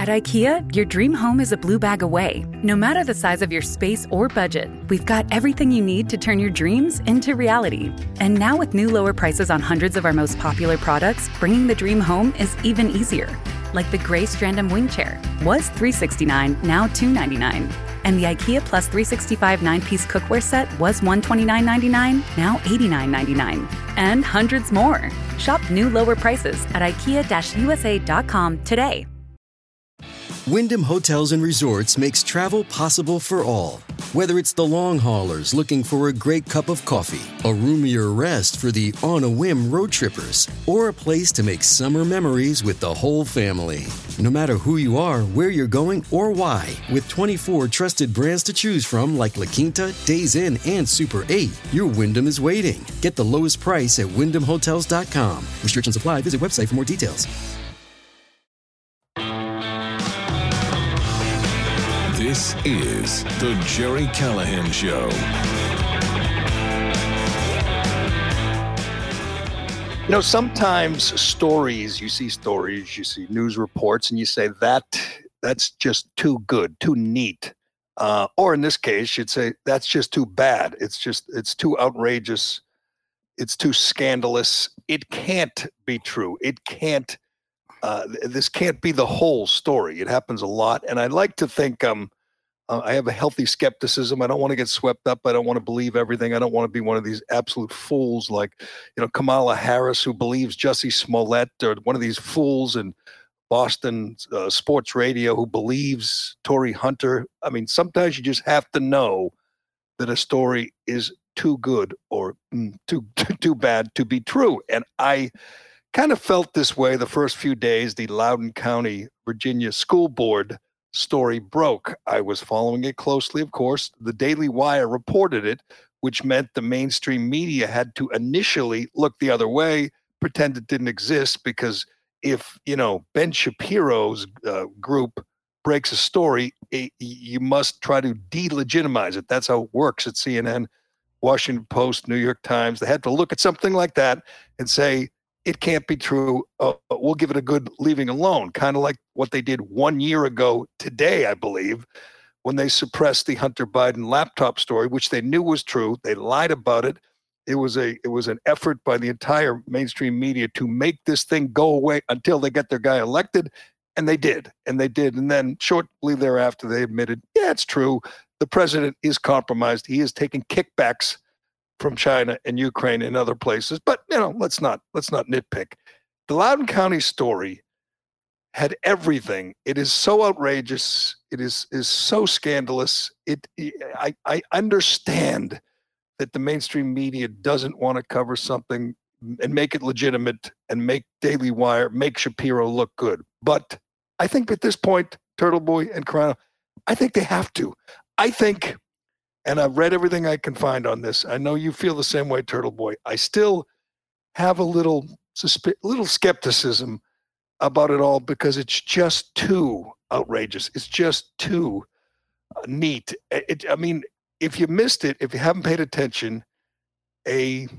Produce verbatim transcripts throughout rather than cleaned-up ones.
At IKEA, your dream home is a blue bag away. No matter the size of your space or budget, we've got everything you need to turn your dreams into reality. And now with new lower prices on hundreds of our most popular products, bringing the dream home is even easier. Like the gray Strandom wing chair was three hundred sixty-nine dollars, now two hundred ninety-nine dollars. And the IKEA Plus three sixty-five nine-piece cookware set was one hundred twenty-nine dollars and ninety-nine cents, now eighty-nine dollars and ninety-nine cents. And hundreds more. Shop new lower prices at ikea U S A dot com today. Wyndham Hotels and Resorts makes travel possible for all. Whether it's the long haulers looking for a great cup of coffee, a roomier rest for the on-a-whim road trippers, or a place to make summer memories with the whole family. No matter who you are, where you're going, or why, with twenty-four trusted brands to choose from like La Quinta, Days Inn, and Super eight, your Wyndham is waiting. Get the lowest price at wyndham hotels dot com. Restrictions apply. Visit website for more details. This is the Gerry Callahan Show. You know, sometimes stories, you see stories, you see news reports, and you say that that's just too good, too neat. Uh, or in this case, you'd say that's just too bad. It's just, it's too outrageous. It's too scandalous. It can't be true. It can't, uh, this can't be the whole story. It happens a lot. And I'd like to think, um, Uh, I have a healthy skepticism. I don't want to get swept up. I don't want to believe everything. I don't want to be one of these absolute fools like, you know, Kamala Harris, who believes Jussie Smollett, or one of these fools in Boston uh, sports radio who believes Tory Hunter. I mean, sometimes you just have to know that a story is too good or mm, too too bad to be true. And I kind of felt this way the first few days the Loudoun County, Virginia School Board story broke. I was following it closely, of course. The Daily Wire reported it, which meant the mainstream media had to initially look the other way, pretend it didn't exist, because if, you know, Ben Shapiro's uh, group breaks a story, it, you must try to delegitimize it. That's how it works at C N N, Washington Post, New York Times. They had to look at something like that and say, it can't be true. Uh, we'll give it a good leaving alone, kind of like what they did one year ago today, I believe, when they suppressed the Hunter Biden laptop story, which they knew was true. They lied about it. It was a it was an effort by the entire mainstream media to make this thing go away until they get their guy elected, and they did, and they did. And then shortly thereafter, they admitted, yeah, it's true. The president is compromised. He is taking kickbacks from China and Ukraine and other places. But, you know, let's not let's not nitpick. The Loudoun County story had everything. It is so outrageous. It is is so scandalous. It I, I understand that the mainstream media doesn't want to cover something and make it legitimate and make Daily Wire, make Shapiro look good. But I think at this point, Turtle Boy and Carano, I think they have to. I think, and I've read everything I can find on this. I know you feel the same way, Turtle Boy. I still have a little susp- little skepticism about it all because it's just too outrageous. It's just too uh, neat. It, I mean, if you missed it, if you haven't paid attention, a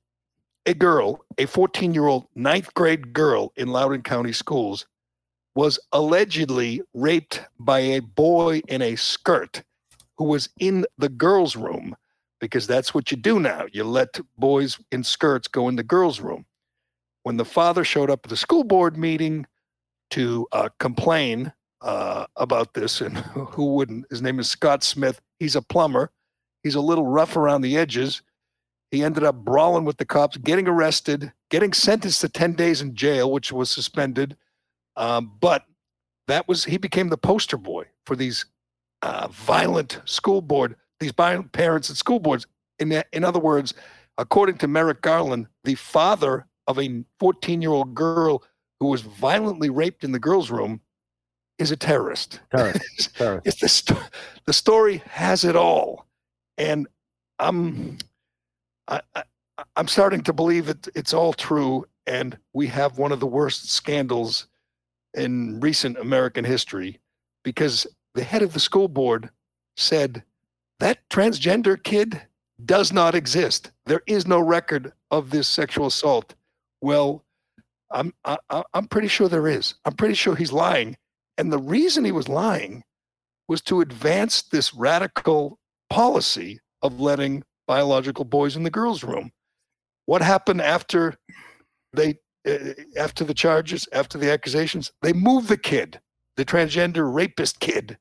a girl, a fourteen-year-old ninth grade girl in Loudoun County schools was allegedly raped by a boy in a skirt who was in the girls' room, because that's what you do now. You let boys in skirts go in the girls' room. When the father showed up at the school board meeting to uh, complain uh, about this, and who wouldn't? His name is Scott Smith. He's a plumber. He's a little rough around the edges. He ended up brawling with the cops, getting arrested, getting sentenced to ten days in jail, which was suspended. Um, but that was, he became the poster boy for these uh, violent school board, these violent parents at school boards. In, in other words, according to Merrick Garland, the father of a fourteen-year-old girl who was violently raped in the girls' room is a terrorist. Terrorist. Terrorist. It's the, sto- the story has it all. And I'm, I, I, I'm starting to believe it, it's all true, and we have one of the worst scandals in recent American history, because the head of the school board said that transgender kid does not exist. There is no record of this sexual assault. Well, I'm I, I'm pretty sure there is. I'm pretty sure he's lying, And the reason he was lying was to advance this radical policy of letting biological boys in the girls' room. What happened after they, uh, after the charges, after the accusations? They moved the kid, the transgender rapist kid,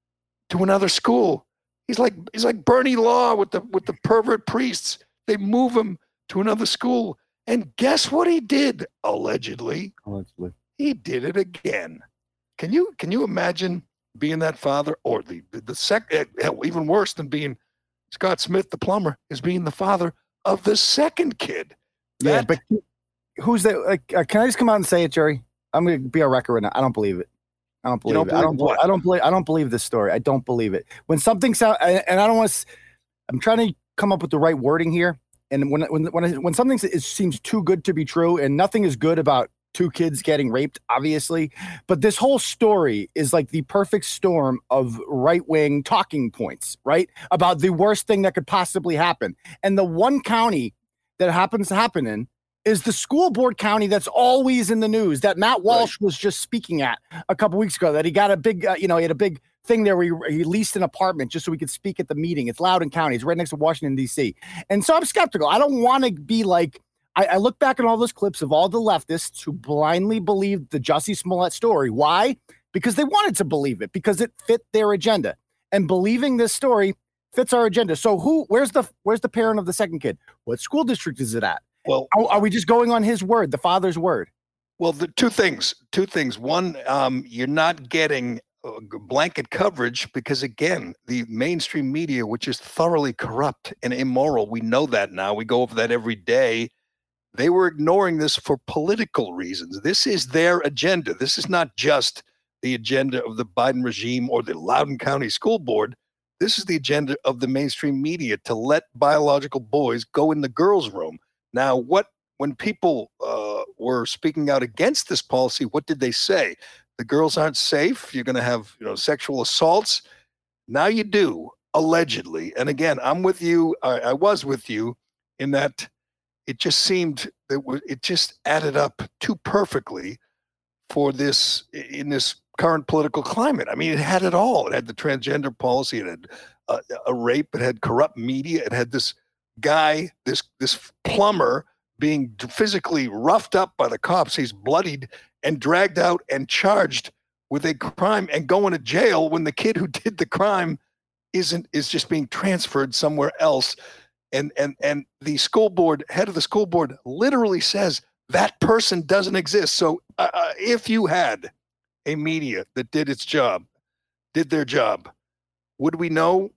to another school. He's like he's like Bernie Law with the with the pervert priests. They move him to another school, and guess what he did? Allegedly, allegedly, he did it again. Can you can you imagine being that father, or the the, the sec? Even worse than being Scott Smith, the plumber, is being the father of the second kid. Yeah, That, but who's that? Like, uh, can I just come out and say it, Jerry? I'm going to be a record right now. I don't believe it. I don't believe don't it. I don't. believe what? I don't believe. I don't believe this story. I don't believe it. When something sounds, and I don't want to. I'm trying to come up with the right wording here. And when when when when something is, seems too good to be true, and nothing is good about two kids getting raped, obviously, but this whole story is like the perfect storm of right-wing talking points, right? About the worst thing that could possibly happen. And the one county that happens to happen in is the school board county that's always in the news, that Matt Walsh right. was just speaking at a couple weeks ago, that he got a big, uh, you know, he had a big thing there where he, he leased an apartment just so he could speak at the meeting. It's Loudoun County. It's right next to Washington, D C. And so I'm skeptical. I don't want to be like, I, I look back at all those clips of all the leftists who blindly believed the Jussie Smollett story. Why? Because they wanted to believe it, because it fit their agenda. And believing this story fits our agenda. So who, where's the, where's the parent of the second kid? What school district is it at? Well, are, are we just going on his word, the father's word? Well, the two things, two things. One, um, you're not getting uh, blanket coverage because, again, the mainstream media, which is thoroughly corrupt and immoral, we know that now. We go over that every day. They were ignoring this for political reasons. This is their agenda. This is not just the agenda of the Biden regime or the Loudoun County School Board. This is the agenda of the mainstream media to let biological boys go in the girls' room. Now, what when people uh, were speaking out against this policy, what did they say? The girls aren't safe. You're going to have, you know, sexual assaults. Now you do, allegedly. And again, I'm with you. I, I was with you in that it just seemed that it just added up too perfectly for this in this current political climate. I mean, it had it all. It had the transgender policy. It had a, a rape. It had corrupt media. It had this guy, this this plumber being physically roughed up by the cops. He's bloodied and dragged out and charged with a crime and going to jail when the kid who did the crime isn't is just being transferred somewhere else. And and and the school board, head of the school board, literally says that person doesn't exist. So uh, if you had a media that did its job, did their job, would we know?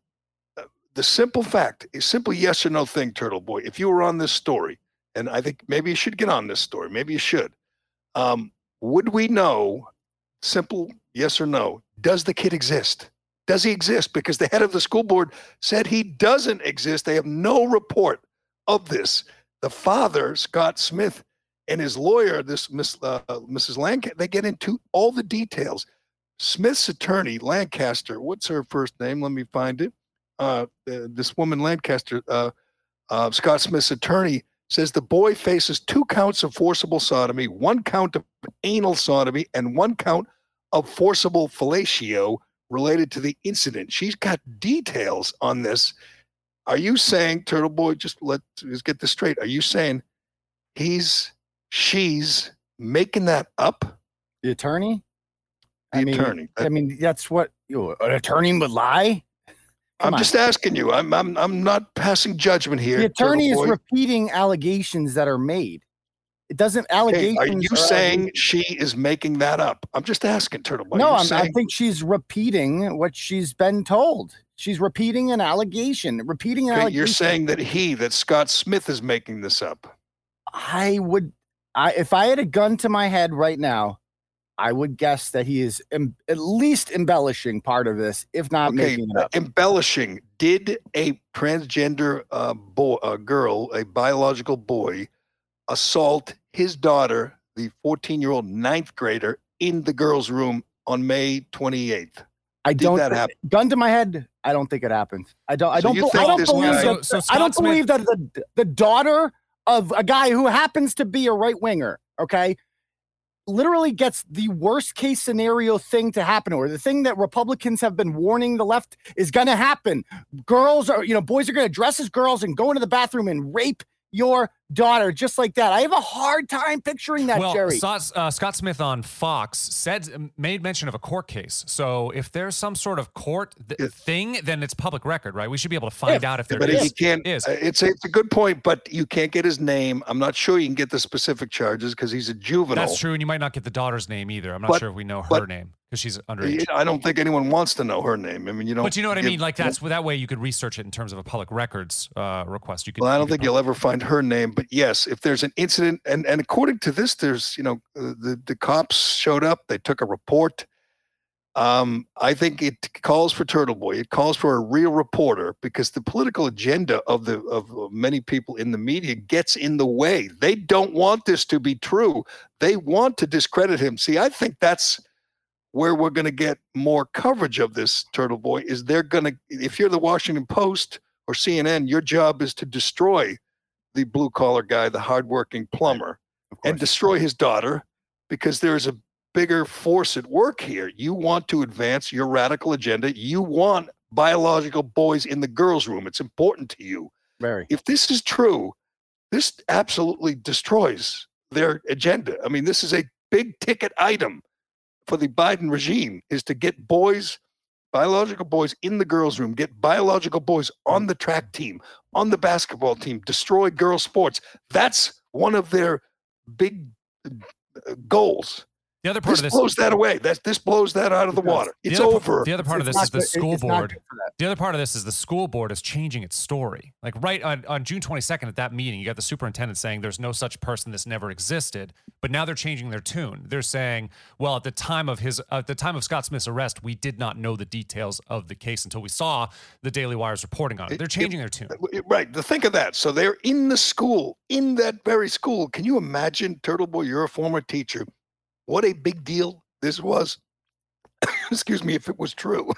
The simple fact, a simple yes or no thing, Turtle Boy, if you were on this story, and I think maybe you should get on this story, maybe you should, um, would we know, simple yes or no, does the kid exist? Does he exist? Because the head of the school board said he doesn't exist. They have no report of this. The father, Scott Smith, and his lawyer, this Miss uh, Missus Lancaster, they get into all the details. Smith's attorney, Lancaster, what's her first name? Let me find it. Uh, uh, this woman, Lancaster, uh, uh, Scott Smith's attorney, says the boy faces two counts of forcible sodomy, one count of anal sodomy, and one count of forcible fellatio related to the incident. She's got details on this. Are you saying, Turtle Boy, just let us get this straight. Are you saying he's, she's making that up? The attorney? The I mean, attorney. I mean, that's what you know, an attorney would lie. Come I'm on. just asking you. I'm I'm I'm not passing judgment here. The attorney Turtle is Boy. repeating allegations that are made. It doesn't allegations. Hey, are you are saying allegations. she is making that up? I'm just asking, Turtle Boy. No, You're I'm, saying, I think she's repeating what she's been told. She's repeating an allegation. Repeating an okay, allegation. you're saying that he, that Scott Smith, is making this up. I would, I if I had a gun to my head right now, I would guess that he is em, at least embellishing part of this, if not Okay, making it up. embellishing. Did a transgender uh, boy, a girl, a biological boy, assault his daughter, the fourteen-year-old ninth grader, in the girls' room on May twenty-eighth? I Did don't. that happen? Gun to my head, I don't think it happened. I don't. I So don't. you be- think I don't this believe guy- that. So- so I don't Scott believe that the the daughter of a guy who happens to be a right winger. Okay. literally gets the worst case scenario thing to happen, or the thing that Republicans have been warning the left is going to happen. Girls are, you know, boys are going to dress as girls and go into the bathroom and rape your daughter just like that. I have a hard time picturing that, well, Jerry. Scott, uh, Scott Smith on Fox said, made mention of a court case. So if there's some sort of court th- If- thing, then it's public record, right? We should be able to find If- out if there But is. you can't. is. uh, It's a, it's a good point, but you can't get his name. I'm not sure you can get the specific charges because he's a juvenile. That's true, and you might not get the daughter's name either. I'm not But- sure if we know her but- name because she's underage. I don't think anyone wants to know her name. I mean, you know. But you know what I mean? Like that's that way you could research it in terms of a public records uh, request. You could. Well, I you don't could think you'll ever find her name, but yes, if there's an incident, and, and according to this, there's, you know, uh, the, the cops showed up, they took a report. Um, I think it calls for Turtle Boy. It calls for a real reporter because the political agenda of the of of many people in the media gets in the way. They don't want this to be true. They want to discredit him. See, I think that's where we're going to get more coverage of this, Turtle Boy, is they're going to, if you're the Washington Post or C N N, your job is to destroy the blue collar guy, the hardworking plumber, and destroy his daughter because there's a bigger force at work here. You want to advance your radical agenda. You want biological boys in the girls' room. It's important to you. Very. If this is true, this absolutely destroys their agenda. I mean, this is a big ticket item for the Biden regime, is to get boys, biological boys in the girls' room, get biological boys on the track team, on the basketball team, destroy girls' sports. That's one of their big uh, goals. The other part This of this blows that away. That's this blows that out of the It does. water. the It's other, over. The other part of It's this is not the good- school it's not board. good for that. The other part of this is the school board is changing its story. Like right on, on June twenty-second at that meeting, you got the superintendent saying there's no such person, this never existed. But now they're changing their tune. They're saying, well, at the time of his at the time of Scott Smith's arrest, we did not know the details of the case until we saw the Daily Wire's reporting on it. They're changing their tune. Right. To think of that. So they're in the school, in that very school. Can you imagine, Turtle Boy, you're a former teacher. What a big deal this was. Excuse me, if it was true.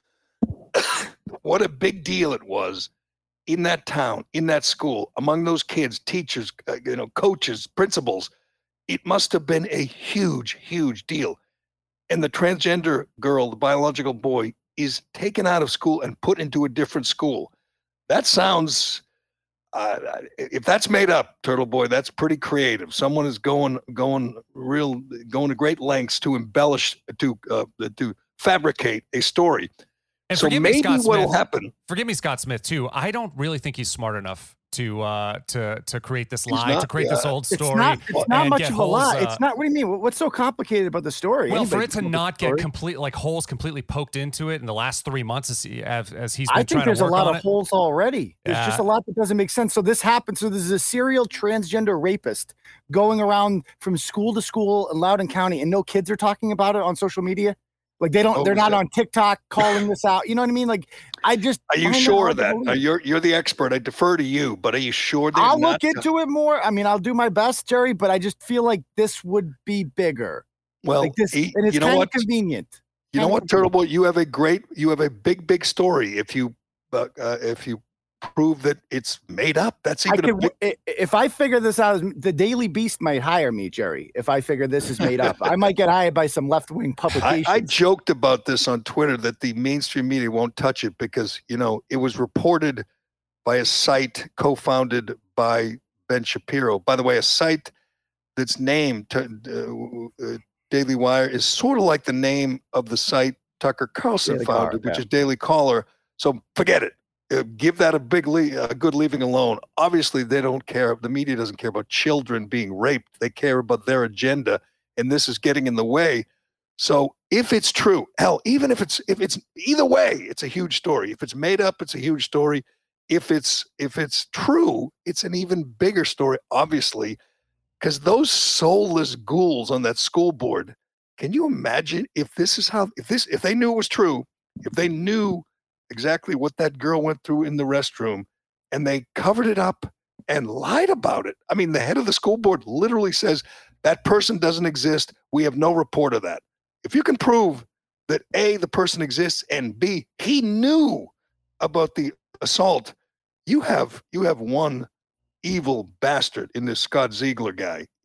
What a big deal it was in that town, in that school, among those kids, teachers, uh, you know, coaches, principals. It must have been a huge, huge deal. And the transgender girl, the biological boy, is taken out of school and put into a different school. That sounds, uh, if that's made up, Turtle Boy, that's pretty creative. Someone is going, going real, going to great lengths to embellish, to, uh, to fabricate a story. And So forgive me, maybe Scott what will Smith. happen. Forgive me, Scott Smith, too. I don't really think he's smart enough to uh, to to create this He's lie, not, to create this yeah. old It's story. not, it's not and much get of a holes, lie. uh, It's not. What do you mean? What- What's so complicated about the story? Well, for Anybody it to can know not the get story. complete, like holes completely poked into it in the last three months as, he, as, as he's been I trying think there's to a work lot on of it. holes already. There's just Yeah. a lot that doesn't make sense. So this happens. So there's a serial transgender rapist going around from school to school in Loudoun County, and no kids are talking about it on social media. Like they don't. Oh, they're not so- on TikTok calling this out. You know what I mean? Like I just. Are you find sure hard of to that? believe. Are you're you're the expert. I defer to you, but are you sure they're I'll not? look into it more. I mean, I'll do my best, Jerry, but I just feel like this would be bigger. well, Like this, he- and it's you know kind what? of convenient. You know kind what, of Turtle Boy? You have a great, you have a big, big story. If you, uh, uh, if you prove that it's made up, that's I even a could, big. i- if I figure this out, the Daily Beast might hire me, Jerry. If I figure this is made up, I might get hired by some left wing I, publications. I joked about this on Twitter that the mainstream media won't touch it because you know it was reported by a site co-founded by Ben Shapiro. By the way, a site that's named to, uh, uh, Daily Wire is sort of like the name of the site Tucker Carlson Daily Caller, founded, which yeah. is Daily Caller. So forget it. Uh, give that a big, le- a good leaving alone. Obviously, they don't care. The media doesn't care about children being raped. They care about their agenda, and this is getting in the way. So if it's true, hell, even if it's if it's either way, it's a huge story. If it's made up, it's a huge story. If it's if it's true, it's an even bigger story, obviously, because those soulless ghouls on that school board. Can you imagine if this is how if this if they knew it was true, if they knew exactly what that girl went through in the restroom, and they covered it up and lied about it? I mean, the head of the school board literally says that person doesn't exist. We have no report of that. If you can prove that A, the person exists, and B, he knew about the assault, you have you have one evil bastard in this Scott Ziegler guy.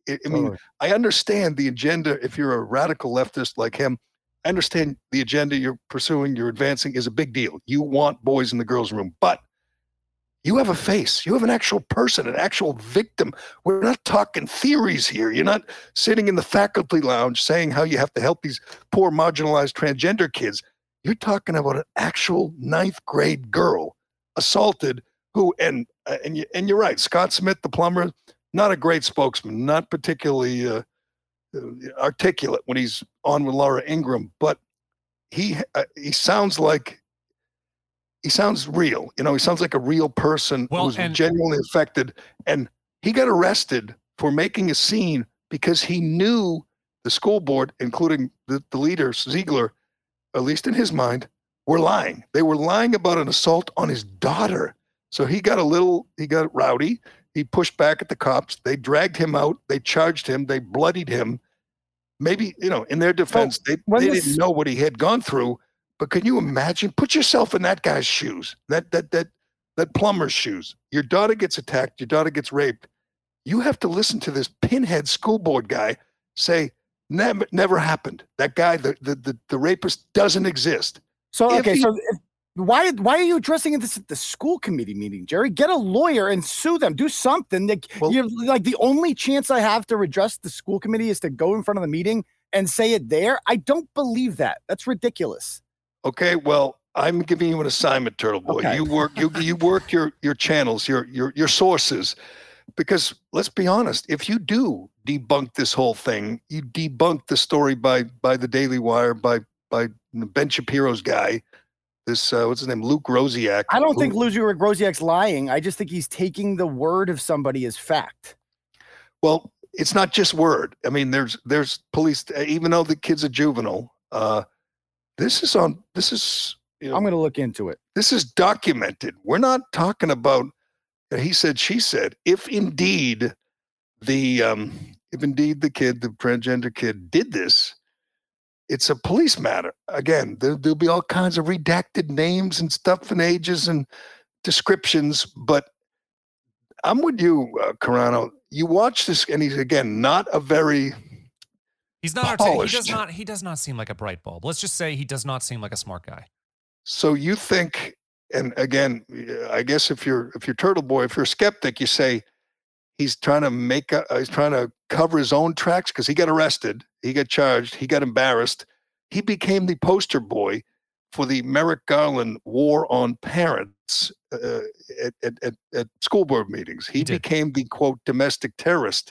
I, I mean, Totally. I understand the agenda. If you're a radical leftist like him, I understand the agenda you're pursuing, you're advancing is a big deal. You want boys in the girls' room, but you have a face. You have an actual person, an actual victim. We're not talking theories here. You're not sitting in the faculty lounge saying how you have to help these poor marginalized transgender kids. You're talking about an actual ninth grade girl assaulted who, and uh, and, you, and you're right, Scott Smith, the plumber, not a great spokesman, not particularly uh, articulate when he's on with Laura Ingraham, but he uh, he sounds like he sounds real. You know, he sounds like a real person Well, who's and- genuinely affected. And he got arrested for making a scene because he knew the school board, including the, the leader, Ziegler, at least in his mind, were lying. They were lying about an assault on his daughter. So he got a little, he got rowdy. He pushed back at the cops. They dragged him out. They charged him. They bloodied him. Maybe, you know, in their defense, they, when they this- didn't know what he had gone through. But can you imagine? Put yourself in that guy's shoes, that that that that plumber's shoes. Your daughter gets attacked. Your daughter gets raped. You have to listen to this pinhead school board guy say, never, never happened. That guy, the the the, the rapist, doesn't exist. So If okay, he- so if, why why are you addressing this at the school committee meeting, Jerry? Get a lawyer and sue them. Do something. Like, Well- you're like the only chance I have to address the school committee is to go in front of the meeting and say it there. I don't believe that. That's ridiculous. Okay, well, I'm giving you an assignment, Turtle Boy. Okay. You work you you work your your channels, your your your sources. Because let's be honest, if you do debunk this whole thing, you debunk the story by by the Daily Wire, by by Ben Shapiro's guy, this uh, what's his name, Luke Rosiak. I don't who- think Lucian Grosiak's lying. I just think he's taking the word of somebody as fact. Well, it's not just word. I mean, there's there's police. Even though the kid's a juvenile, uh, this is on. This is you know, I'm going to look into it. this is documented. We're not talking about uh, he said, she said. If indeed the um, if indeed the kid, the transgender kid, did this, it's a police matter. Again, there, there'll be all kinds of redacted names and stuff and ages and descriptions. But I'm with you, uh, Carano. You watch this, and he's again not a very He's not artic- he does Polished. not he does not seem like a bright bulb. Let's just say he does not seem like a smart guy. So you think, and again, I guess if you're if you're Turtle Boy, if you're a skeptic, you say he's trying to make a, he's trying to cover his own tracks because he got arrested, he got charged, he got embarrassed, he became the poster boy for the Merrick Garland war on parents uh, at, at, at, at school board meetings. He, He did. became the quote domestic terrorist.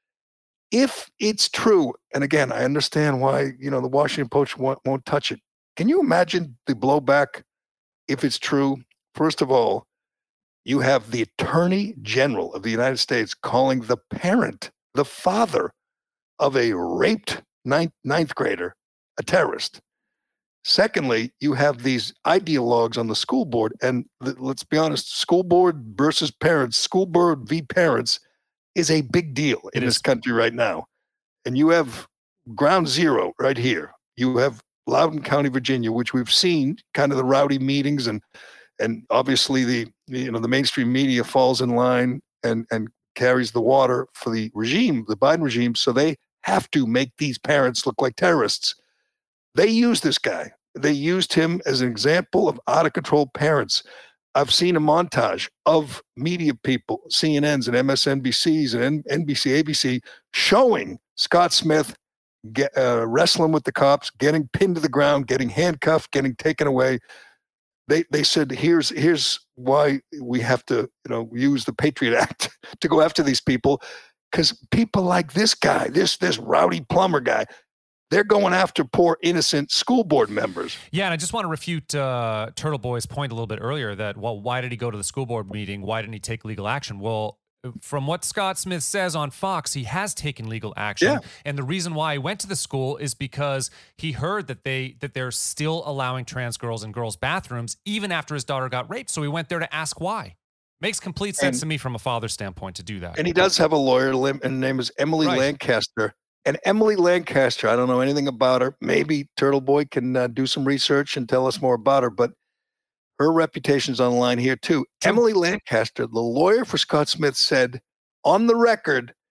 If it's true, and again, I understand why you know the Washington Post won't, won't touch it. Can you imagine the blowback if it's true? First of all, you have the Attorney General of the United States calling the parent, the father of a raped ninth, ninth grader, a terrorist. Secondly, you have these ideologues on the school board, and th- let's be honest, school board versus parents, school board v. parents is a big deal in It this is. country right now. And you have ground zero right here. You have Loudoun County, Virginia, which we've seen kind of the rowdy meetings, and and obviously the you know the mainstream media falls in line and and carries the water for the regime, the Biden regime. So they have to make these parents look like terrorists. They used this guy. They used him as an example of out of control parents. I've seen a montage of media people, C N N's and M S N B C's and N- N B C, A B C, showing Scott Smith get, uh, wrestling with the cops, getting pinned to the ground, getting handcuffed, getting taken away. They they said, here's here's why we have to you know use the Patriot Act to go after these people, because people like this guy, this this rowdy plumber guy, they're going after poor innocent school board members. Yeah, and I just want to refute uh, Turtle Boy's point a little bit earlier that, well, why did he go to the school board meeting? Why didn't he take legal action? Well, from what Scott Smith says on Fox, he has taken legal action. Yeah. And the reason why he went to the school is because he heard that they that they're still allowing trans girls in girls' bathrooms even after his daughter got raped. So he went there to ask why. Makes complete sense And- to me from a father's standpoint to do that. And he does have a lawyer, lim- and her name is Emily Right. Lancaster. And Emily Lancaster, I don't know anything about her. Maybe Turtle Boy can uh, do some research and tell us more about her, but her reputation's on the line here too. Emily Lancaster, the lawyer for Scott Smith, said on the record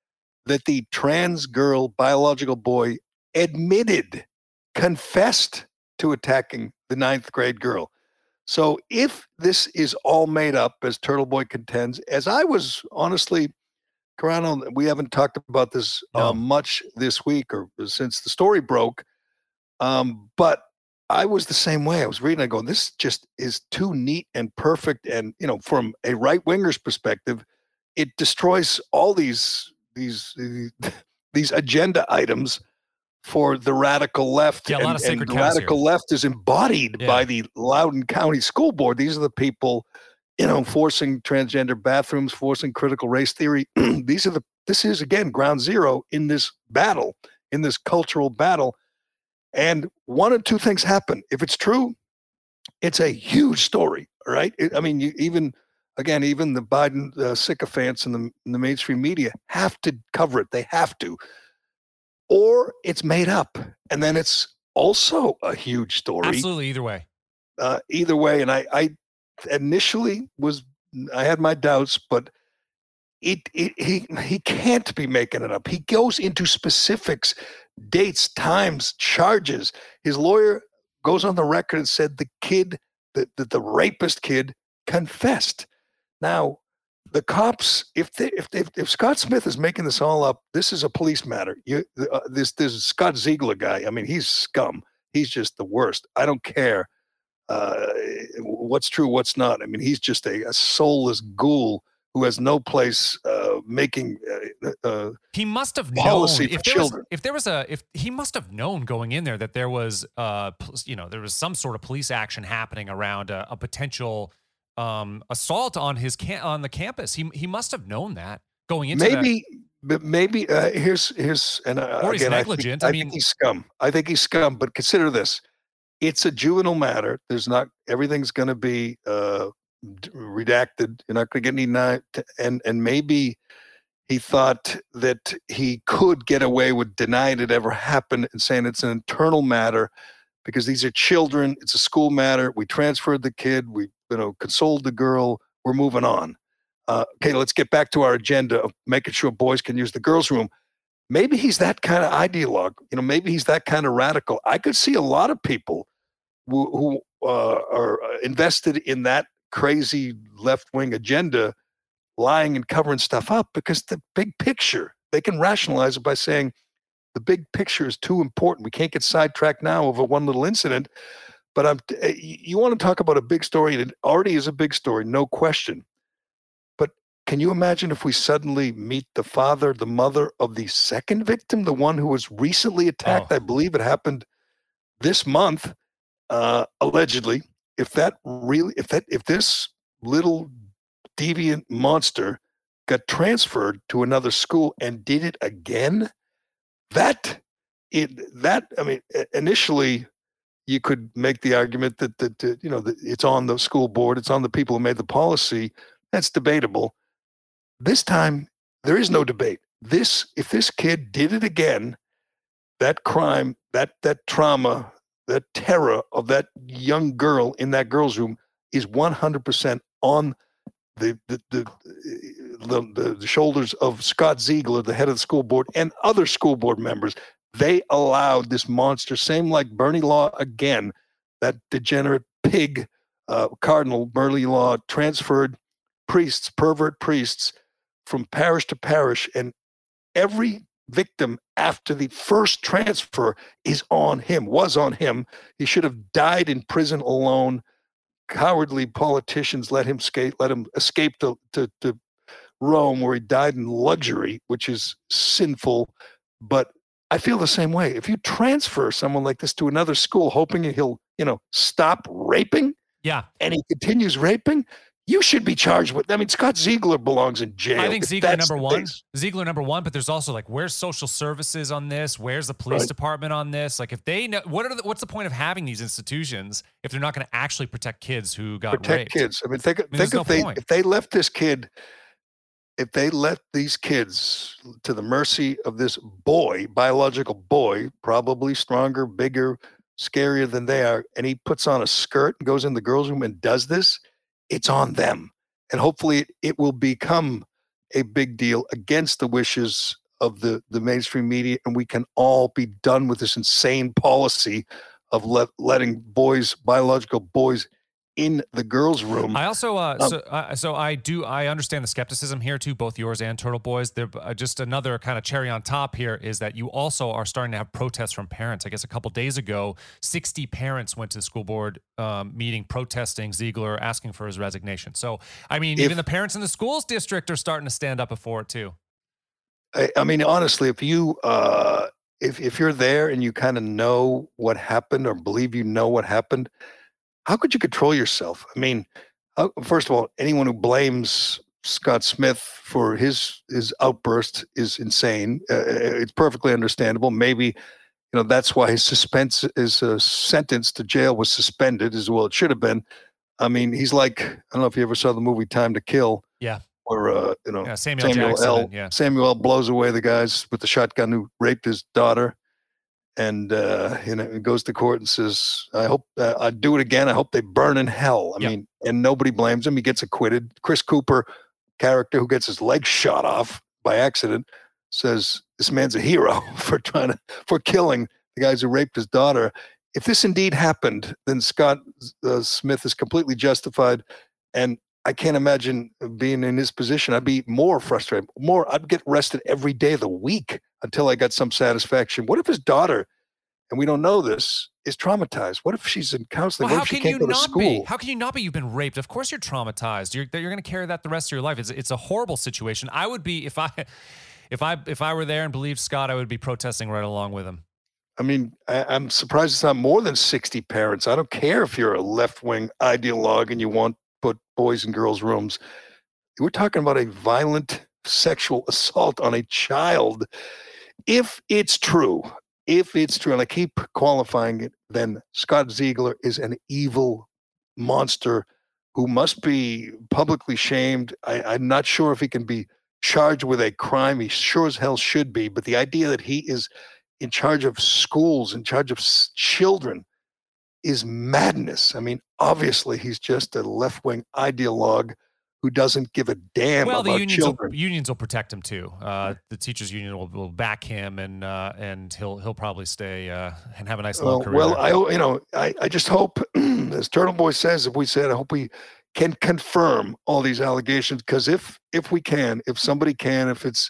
that the trans girl biological boy admitted, confessed to attacking the ninth grade girl. So if this is all made up, as Turtle Boy contends, as I was honestly, Carano, we haven't talked about this No. uh, much this week or since the story broke, um, but I was the same way. I was reading, I go, this just is too neat and perfect. And, you know, from a right-winger's perspective, it destroys all these these these agenda items for the radical left. Yeah, a lot and, of sacred and the cows radical here. left is embodied Yeah. by the Loudoun County School Board. These are the people, you know, forcing transgender bathrooms, forcing critical race theory. These are the this is again ground zero in this battle, in this cultural battle. And one or two things happen. If it's true, it's a huge story, right? It, I mean, you, even again, even the Biden uh, sycophants in the, in the mainstream media have to cover it. They have to. Or it's made up, and then it's also a huge story. Absolutely, either way. Uh, either way, and I, I initially was, I had my doubts, but it, it he he can't be making it up. He goes into specifics, dates, times, charges. His lawyer goes on the record and said the kid, that the, the rapist kid, confessed. Now, the cops, if they, if, if if Scott Smith is making this all up, this is a police matter. You, uh, this this Scott Ziegler guy. I mean, he's scum. He's just the worst. I don't care uh, what's true, what's not. I mean, he's just a, a soulless ghoul who has no place uh, making. Uh, uh, He must have known policy for if there was children. if there was a if he must have known going in there that there was uh pl- you know there was some sort of police action happening around a, a potential um assault on his cam- on the campus. He he must have known that going into that. maybe, but maybe uh, here's here's and uh, Or he's again, negligent. I I think, I mean- think he's scum. I think he's scum. But consider this: it's a juvenile matter. There's not everything's going to be uh, d- redacted. You're not going to get any night. And and maybe he thought that he could get away with denying it ever happened and saying it's an internal matter because these are children. It's a school matter. We transferred the kid. We you know consoled the girl. We're moving on. Uh, okay, let's get back to our agenda of making sure boys can use the girls' room. Maybe he's that kind of ideologue. You know, maybe he's that kind of radical. I could see a lot of people who, who uh, are invested in that crazy left-wing agenda lying and covering stuff up because the big picture, they can rationalize it by saying the big picture is too important. We can't get sidetracked now over one little incident. But I'm, you want to talk about a big story, and it already is a big story, no question. But can you imagine if we suddenly meet the father, the mother of the second victim, the one who was recently attacked? Oh. I believe it happened this month, uh, allegedly. If that really, if that, if this little deviant monster got transferred to another school and did it again, that it that I mean, initially you could make the argument that that, that you know that it's on the school board, it's on the people who made the policy. That's debatable. This time there is no debate. This if this kid did it again, that crime, that that trauma, that terror of that young girl in that girl's room is one hundred percent on the the, the the the shoulders of Scott Ziegler, the head of the school board, and other school board members. They allowed this monster, same like Bernie Law again, that degenerate pig uh, cardinal Bernie Law transferred priests, pervert priests, from parish to parish, and every victim after the first transfer is on him, was on him. He should have died in prison alone. Cowardly politicians let him escape, let him escape to, to, to Rome, where he died in luxury, which is sinful. But I feel the same way. If you transfer someone like this to another school, hoping he'll, you know, stop raping, Yeah. and he continues raping, you should be charged with. I mean, Scott Ziegler belongs in jail. I think if Ziegler that's number the one. case. Ziegler number one, but there's also like, where's social services on this? Where's the police Right. department on this? Like, if they know, what are the, what's the point of having these institutions if they're not going to actually protect kids who got Protect raped? kids. I mean, think, mean, think there's if no they point. if they left this kid, if they left these kids to the mercy of this boy, biological boy, probably stronger, bigger, scarier than they are, and he puts on a skirt and goes in the girls' room and does this, it's on them. And hopefully it, it will become a big deal against the wishes of the, the mainstream media, and we can all be done with this insane policy of let, letting boys, biological boys, in the girls' room. I also, uh, Um, so, uh, so I do, I understand the skepticism here too, both yours and Turtle Boys. There, uh, just another kind of cherry on top here is that you also are starting to have protests from parents. I guess a couple days ago, sixty parents went to the school board um, meeting protesting Ziegler, asking for his resignation. So, I mean, If- even the parents in the schools district are starting to stand up before it too. I, I mean, honestly, if you uh, if if you're there and you kind of know what happened or believe you know what happened, how could you control yourself? I mean, how, first of all, anyone who blames Scott Smith for his his outburst is insane. Uh, it's perfectly understandable. Maybe you know that's why his suspense his uh, sentence to jail was suspended as well. It should have been. I mean, he's like I don't know if you ever saw the movie Time to Kill. Yeah. Or uh, you know Yeah, Samuel Samuel Jackson, L. yeah. Samuel L. blows away the guys with the shotgun who raped his daughter. And uh, you know, he goes to court and says, "I hope uh, I'd do it again. I hope they burn in hell." I Yep. mean, and nobody blames him. He gets acquitted. Chris Cooper, character who gets his leg shot off by accident, says this man's a hero for trying to for killing the guys who raped his daughter. If this indeed happened, then Scott uh, Smith is completely justified, and I can't imagine being in his position. I'd be more frustrated. More, I'd get arrested every day of the week until I got some satisfaction. What if his daughter, and we don't know this, is traumatized? What if she's in counseling? Well, what how if she can can't you go to not school? be? How can you not be? You've been raped. Of course you're traumatized. You're you're going to carry that the rest of your life. It's it's a horrible situation. I would be if I if I if I were there and believed Scott, I would be protesting right along with him. I mean, I, I'm surprised it's not more than sixty parents. I don't care if you're a left-wing ideologue and you want to put boys in girls' rooms. We're talking about a violent sexual assault on a child. If it's true, if it's true, and I keep qualifying it, then Scott Ziegler is an evil monster who must be publicly shamed. I, I'm not sure if he can be charged with a crime. He sure as hell should be. But the idea that he is in charge of schools, in charge of s- children, is madness. I mean, obviously, he's just a left-wing ideologue who doesn't give a damn Well, the about unions children. will, unions will protect him too. Uh, the teachers union will, will back him, and uh, and he'll he'll probably stay uh, and have a nice long Well, career. well, there. I you know I, I just hope, as Turtle Boy says, if we said, I hope we can confirm all these allegations, because if if we can, if somebody can, if it's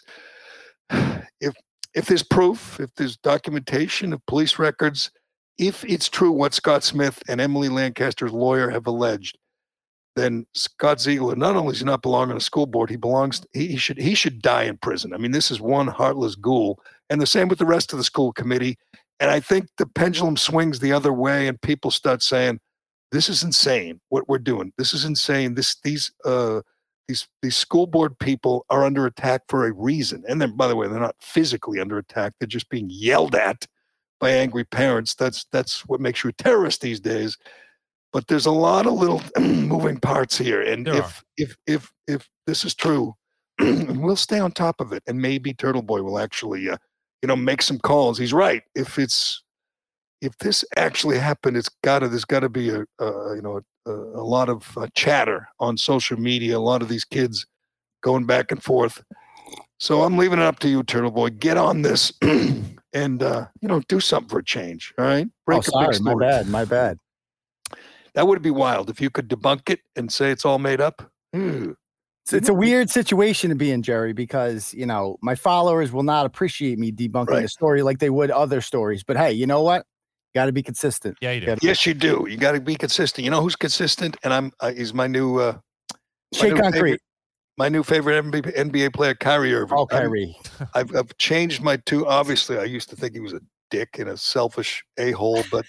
if if there's proof, if there's documentation of police records, if it's true what Scott Smith and Emily Lancaster's lawyer have alleged, then Scott Ziegler not only does he not belong on a school board, he belongs. He, he should he should die in prison. I mean, this is one heartless ghoul, and the same with the rest of the school committee. And I think the pendulum swings the other way, and people start saying, "This is insane. What we're doing. This is insane. This these uh these these school board people are under attack for a reason." And then, by the way, they're not physically under attack. They're just being yelled at by angry parents. That's that's what makes you a terrorist these days. But there's a lot of little moving parts here, and There if, are. if if if this is true, we'll stay on top of it, and maybe Turtle Boy will actually, uh, you know, make some calls. He's right. If it's if this actually happened, it's gotta there's got to be a, a you know a, a lot of uh, chatter on social media. A lot of these kids going back and forth. So I'm leaving it up to you, Turtle Boy. Get on this and uh, you know do something for a change. All right, Oh, a big sorry, my story. bad, my bad. That would be wild if you could debunk it and say it's all made up. Hmm. It's, it's a weird situation to be in, Jerry, because, you know, my followers will not appreciate me debunking Right. a story like they would other stories. But hey, you know what? Got to be consistent. yeah, you do. Gotta- Yes, you do. You got to be consistent. You know who's consistent? And I'm uh, he's my new uh, my Shea new Concrete. favorite- My new favorite N B A player, Kyrie Irving. Oh, I'm- Kyrie. I've, I've changed my two. Obviously, I used to think he was a dick and a selfish a-hole, but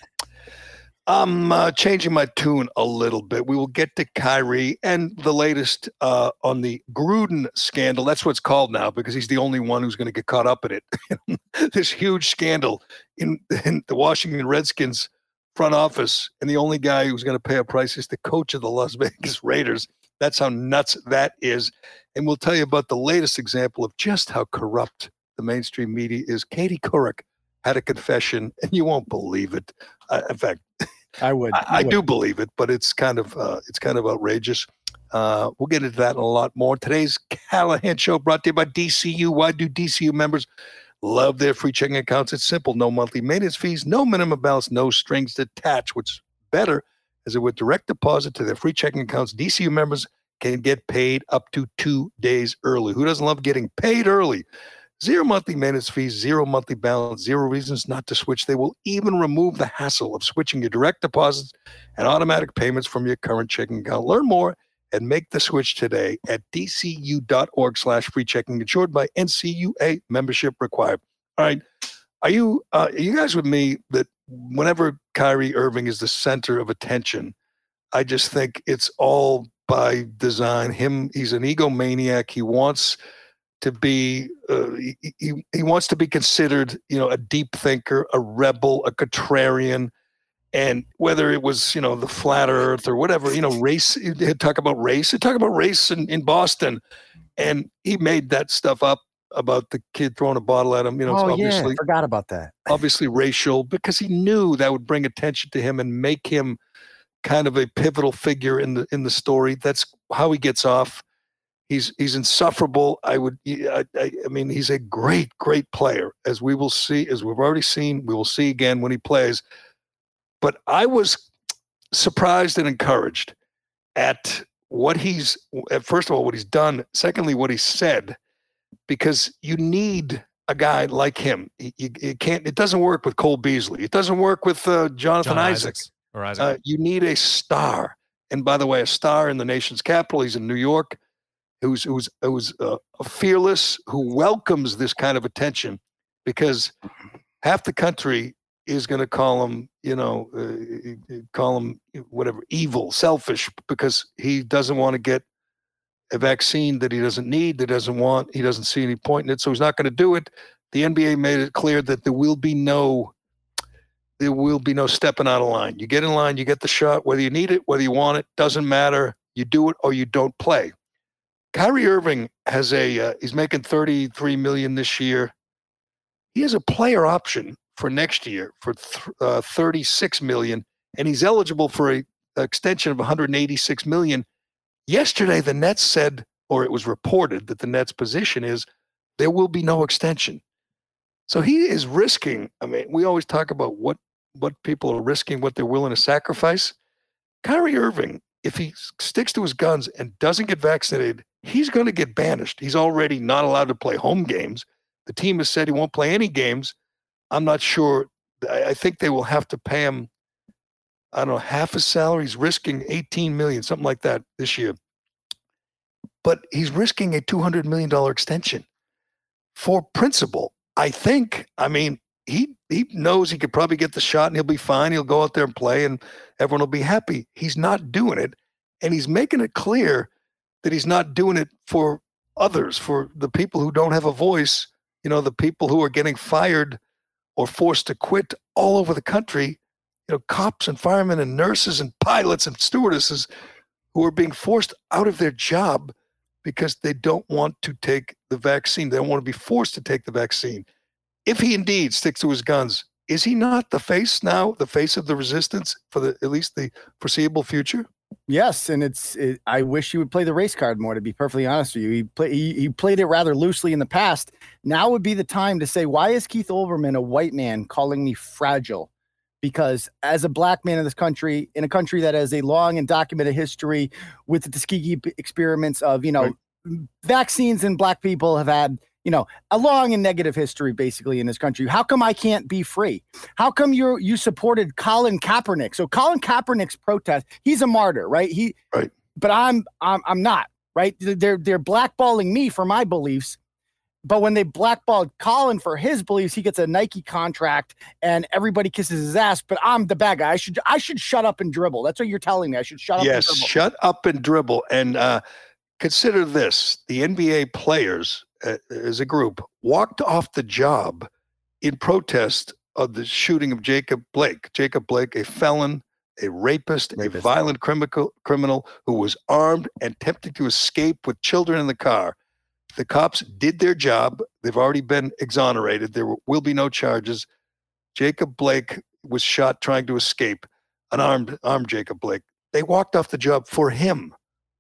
I'm uh, changing my tune a little bit. We will get to Kyrie and the latest uh, on the Gruden scandal. That's what it's called now because he's the only one who's going to get caught up in it. This huge scandal in, in the Washington Redskins front office, and the only guy who's going to pay a price is the coach of the Las Vegas Raiders. That's how nuts that is. And we'll tell you about the latest example of just how corrupt the mainstream media is. Katie Couric had a confession, and you won't believe it. Uh, in fact, I would. I, I would. do believe it, but it's kind of uh, it's kind of outrageous. Uh, we'll get into that and a lot more. Today's Callahan Show brought to you by D C U. Why do D C U members love their free checking accounts? It's simple. No monthly maintenance fees, no minimum balance, no strings attached. What's better is that with direct deposit to their free checking accounts, D C U members can get paid up to two days early. Who doesn't love getting paid early? Zero monthly maintenance fees, zero monthly balance, zero reasons not to switch. They will even remove the hassle of switching your direct deposits and automatic payments from your current checking account. Learn more and make the switch today at dcu.org slash free checking, insured by N C U A, membership required. All right. Are you, uh, are you guys with me that whenever Kyrie Irving is the center of attention, I just think it's all by design. Him, he's an egomaniac. He wants to be, uh, he, he, he wants to be considered, you know, a deep thinker, a rebel, a contrarian. And whether it was, you know, the flat earth or whatever, you know, race, he'd talk about race, he'd talk about race in, in Boston. And he made that stuff up about the kid throwing a bottle at him. You know, oh, it's obviously, yeah, I forgot about that. Obviously racial, because he knew that would bring attention to him and make him kind of a pivotal figure in the in the story. That's how he gets off. He's he's insufferable. I would, I, I, I mean, he's a great, great player, as we will see, as we've already seen. We will see again when he plays. But I was surprised and encouraged at what he's, at first of all, what he's done. Secondly, what he said, because you need a guy like him. You, you, you can't, it doesn't work with Cole Beasley. It doesn't work with uh, Jonathan John Isaac. Isaacs, or Isaac. Uh, you need a star. And by the way, a star in the nation's capital. He's in New York, who's, who's, who's uh, fearless, who welcomes this kind of attention, because half the country is going to call him, you know, uh, call him whatever, evil, selfish, because he doesn't want to get a vaccine that he doesn't need, that doesn't want, he doesn't see any point in it, so he's not going to do it. The N B A made it clear that there will be no, there will be no stepping out of line. You get in line, you get the shot, whether you need it, whether you want it, doesn't matter. You do it or you don't play. Kyrie Irving has a, uh, he's making thirty-three million dollars this year. He has a player option for next year for th- uh, thirty-six million dollars, and he's eligible for a, a extension of one hundred eighty-six million dollars. Yesterday, the Nets said, or it was reported that the Nets' position is there will be no extension. So he is risking. I mean, we always talk about what, what people are risking, what they're willing to sacrifice. Kyrie Irving, if he sticks to his guns and doesn't get vaccinated, he's going to get banished. He's already not allowed to play home games. The team has said he won't play any games. I'm not sure. I think they will have to pay him, I don't know, half his salary. He's risking eighteen million dollars, something like that this year. But he's risking a two hundred million dollars extension for principle. I think, I mean, he he knows he could probably get the shot and he'll be fine. He'll go out there and play and everyone will be happy. He's not doing it. And he's making it clear that he's not doing it for others, for the people who don't have a voice, you know, the people who are getting fired or forced to quit all over the country, you know, cops and firemen and nurses and pilots and stewardesses who are being forced out of their job because they don't want to take the vaccine. They don't want to be forced to take the vaccine. If he indeed sticks to his guns, is he not the face now, the face of the resistance for the at least the foreseeable future? Yes, and it's. It, I wish he would play the race card more. To be perfectly honest with you, he play, he, he played it rather loosely in the past. Now would be the time to say, why is Keith Olbermann, a white man, calling me fragile? Because as a black man in this country, in a country that has a long and documented history with the Tuskegee experiments of, you know, right. vaccines and black people have had, you know, a long and negative history basically in this country. How come I can't be free? How come you you supported Colin Kaepernick? So Colin Kaepernick's protest, he's a martyr, right? He, right. But I'm I'm I'm not, right? They're they're blackballing me for my beliefs. But when they blackballed Colin for his beliefs, he gets a Nike contract and everybody kisses his ass. But I'm the bad guy. I should I should shut up and dribble. That's what you're telling me. I should shut up yes, and dribble. Yes, shut up and dribble. And uh, consider this. The N B A players uh, as a group walked off the job in protest of the shooting of Jacob Blake. Jacob Blake, a felon, a rapist, rapist. a violent criminal, criminal who was armed and attempted to escape with children in the car. The cops did their job. They've already been exonerated. There will be no charges. Jacob Blake was shot trying to escape, an armed, armed Jacob Blake. They walked off the job for him,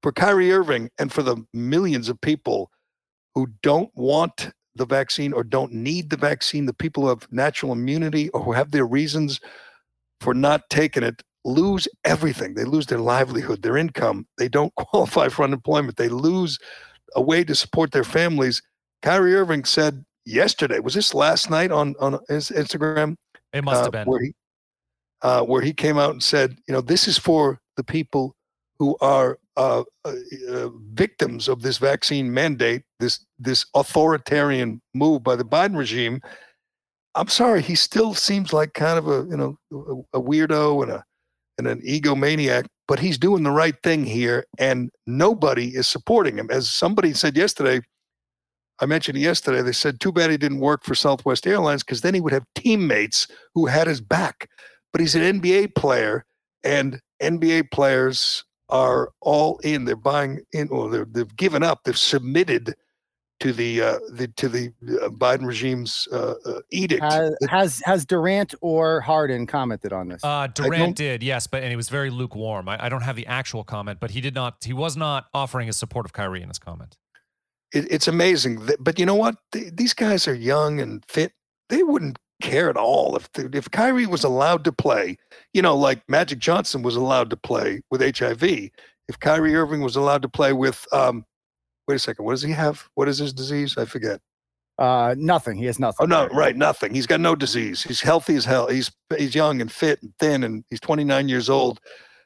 for Kyrie Irving and for the millions of people who don't want the vaccine or don't need the vaccine, the people who have natural immunity or who have their reasons for not taking it, lose everything. They lose their livelihood, their income. They don't qualify for unemployment. They lose a way to support their families. Kyrie Irving said yesterday, was this last night on, on his Instagram? It must uh, have been. Where he, uh, where he came out and said, you know, this is for the people who are uh, uh, uh, victims of this vaccine mandate, this this authoritarian move by the Biden regime. I'm sorry, he still seems like kind of a, you know, a, a weirdo and a and an egomaniac, but he's doing the right thing here, and nobody is supporting him. As somebody said yesterday, I mentioned it yesterday, they said, too bad he didn't work for Southwest Airlines because then he would have teammates who had his back. But he's an N B A player, and N B A players are all in. They're buying in, or they're, they've given up. They've submitted to the uh, the to the uh, Biden regime's uh, uh, edict. Has, has has Durant or Harden commented on this? Uh, Durant did, yes, but and he was very lukewarm. I, I don't have the actual comment, but he did not. He was not offering his support of Kyrie in his comment. It, it's amazing, that, but you know what? Th- these guys are young and fit. They wouldn't care at all if if Kyrie was allowed to play. You know, like Magic Johnson was allowed to play with H I V. If Kyrie Irving was allowed to play with, um, wait a second, what does he have? What is his disease? I forget. Uh, nothing. He has nothing. Oh no, right, nothing. He's got no disease. He's healthy as hell. He's he's young and fit and thin, and he's twenty-nine years old.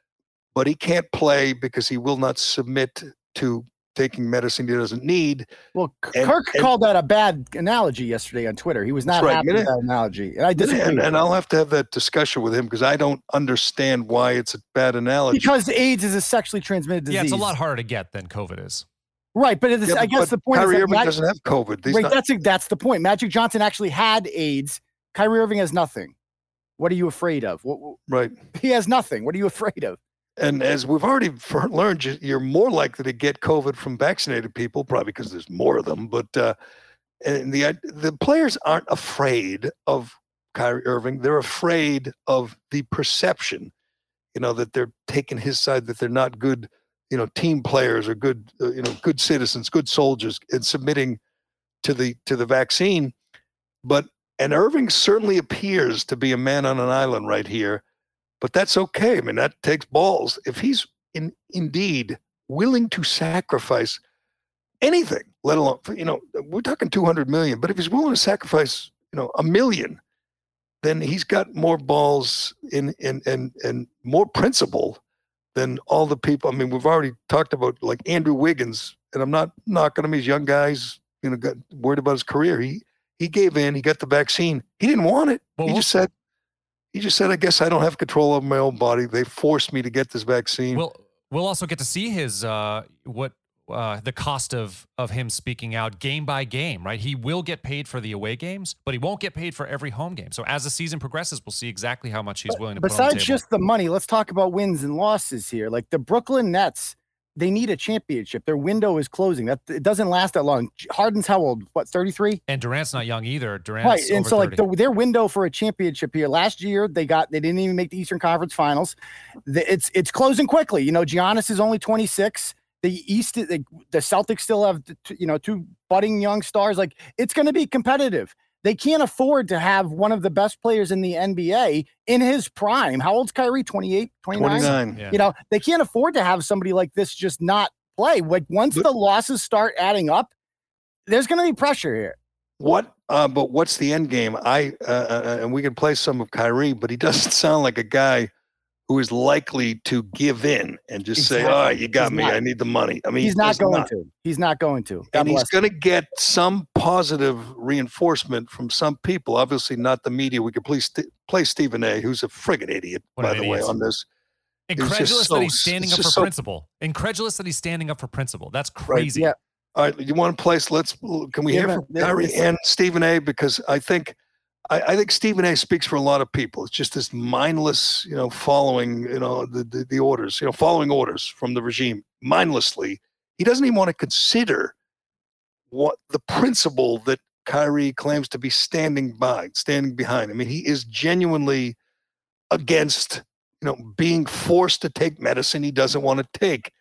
But he can't play because he will not submit to taking medicine he doesn't need. Well, and, Kirk and, called that a bad analogy yesterday on Twitter. He was not right, happy with that analogy, and I disagree. And, and I'll have to have that discussion with him because I don't understand why it's a bad analogy. Because AIDS is a sexually transmitted disease. Yeah, it's a lot harder to get than COVID is. Right, but it's, Yeah, I guess but the point Kyrie is that Irving Mag- doesn't have COVID. He's Wait, not- that's that's the point. Magic Johnson actually had AIDS. Kyrie Irving has nothing. What are you afraid of? What, what- right. he has nothing. What are you afraid of? And as we've already for, learned, you- you're more likely to get COVID from vaccinated people, probably because there's more of them. But uh, and the the players aren't afraid of Kyrie Irving. They're afraid of the perception, you know, that they're taking his side, that they're not good, you know, team players or good, uh, you know, good citizens, good soldiers, and submitting to the to the vaccine. But and Irving certainly appears to be a man on an island right here. But that's okay. I mean, that takes balls. If he's in, indeed willing to sacrifice anything, let alone, you know, we're talking two hundred million, but if he's willing to sacrifice, you know, a million, then he's got more balls in, in, and, and more principle than all the people. I mean, we've already talked about like Andrew Wiggins, and I'm not knocking him. He's young guys, you know, got worried about his career. He, he gave in, he got the vaccine. He didn't want it. Well, he just said, He just said, I guess I don't have control over my own body. They forced me to get this vaccine. We'll we'll also get to see his uh, what uh, the cost of of him speaking out game by game, right? He will get paid for the away games, but he won't get paid for every home game. So as the season progresses, we'll see exactly how much he's willing to put on the Besides table. just the money, let's talk about wins and losses here. Like the Brooklyn Nets, they need a championship. Their window is closing. That it doesn't last that long. Harden's how old? What, thirty-three? And Durant's not young either. Durant's Right, and over so like thirty. the, their window for a championship here last year, they got they didn't even make the Eastern Conference Finals. The, it's it's closing quickly. You know, Giannis is only twenty-six. The East, the, the Celtics still have you know two budding young stars. Like it's going to be competitive. They can't afford to have one of the best players in the N B A in his prime. How old's Kyrie? twenty-eight, twenty-nine? twenty-nine. Yeah. You know, they can't afford to have somebody like this just not play. Like once But- the losses start adding up, there's going to be pressure here. What? Uh, but what's the end game? I uh, uh, and we can play some of Kyrie, but he doesn't sound like a guy who is likely to give in and just say, Exactly. "All right, you got He's me. not. I need the money." I mean, He's he not does going to. He's not going to. God And he's bless going to get some positive reinforcement from some people. Obviously, not the media. We could please st- play Stephen A., who's a friggin' idiot, What by an the way, idiot. on this. It's just Incredulous so- that he's standing it's up for just so- principle. Incredulous that he's standing up for principle. That's crazy. Yeah. All right, you want to place? Let's. Can we Yeah, hear but from there- Kyrie it's- and Stephen A. Because I think, I, I think Stephen A. speaks for a lot of people. It's just this mindless, you know, following, you know, the, the the orders, you know, following orders from the regime mindlessly. He doesn't even want to consider what the principle that Kyrie claims to be standing by, standing behind. I mean, he is genuinely against, you know, being forced to take medicine he doesn't want to take.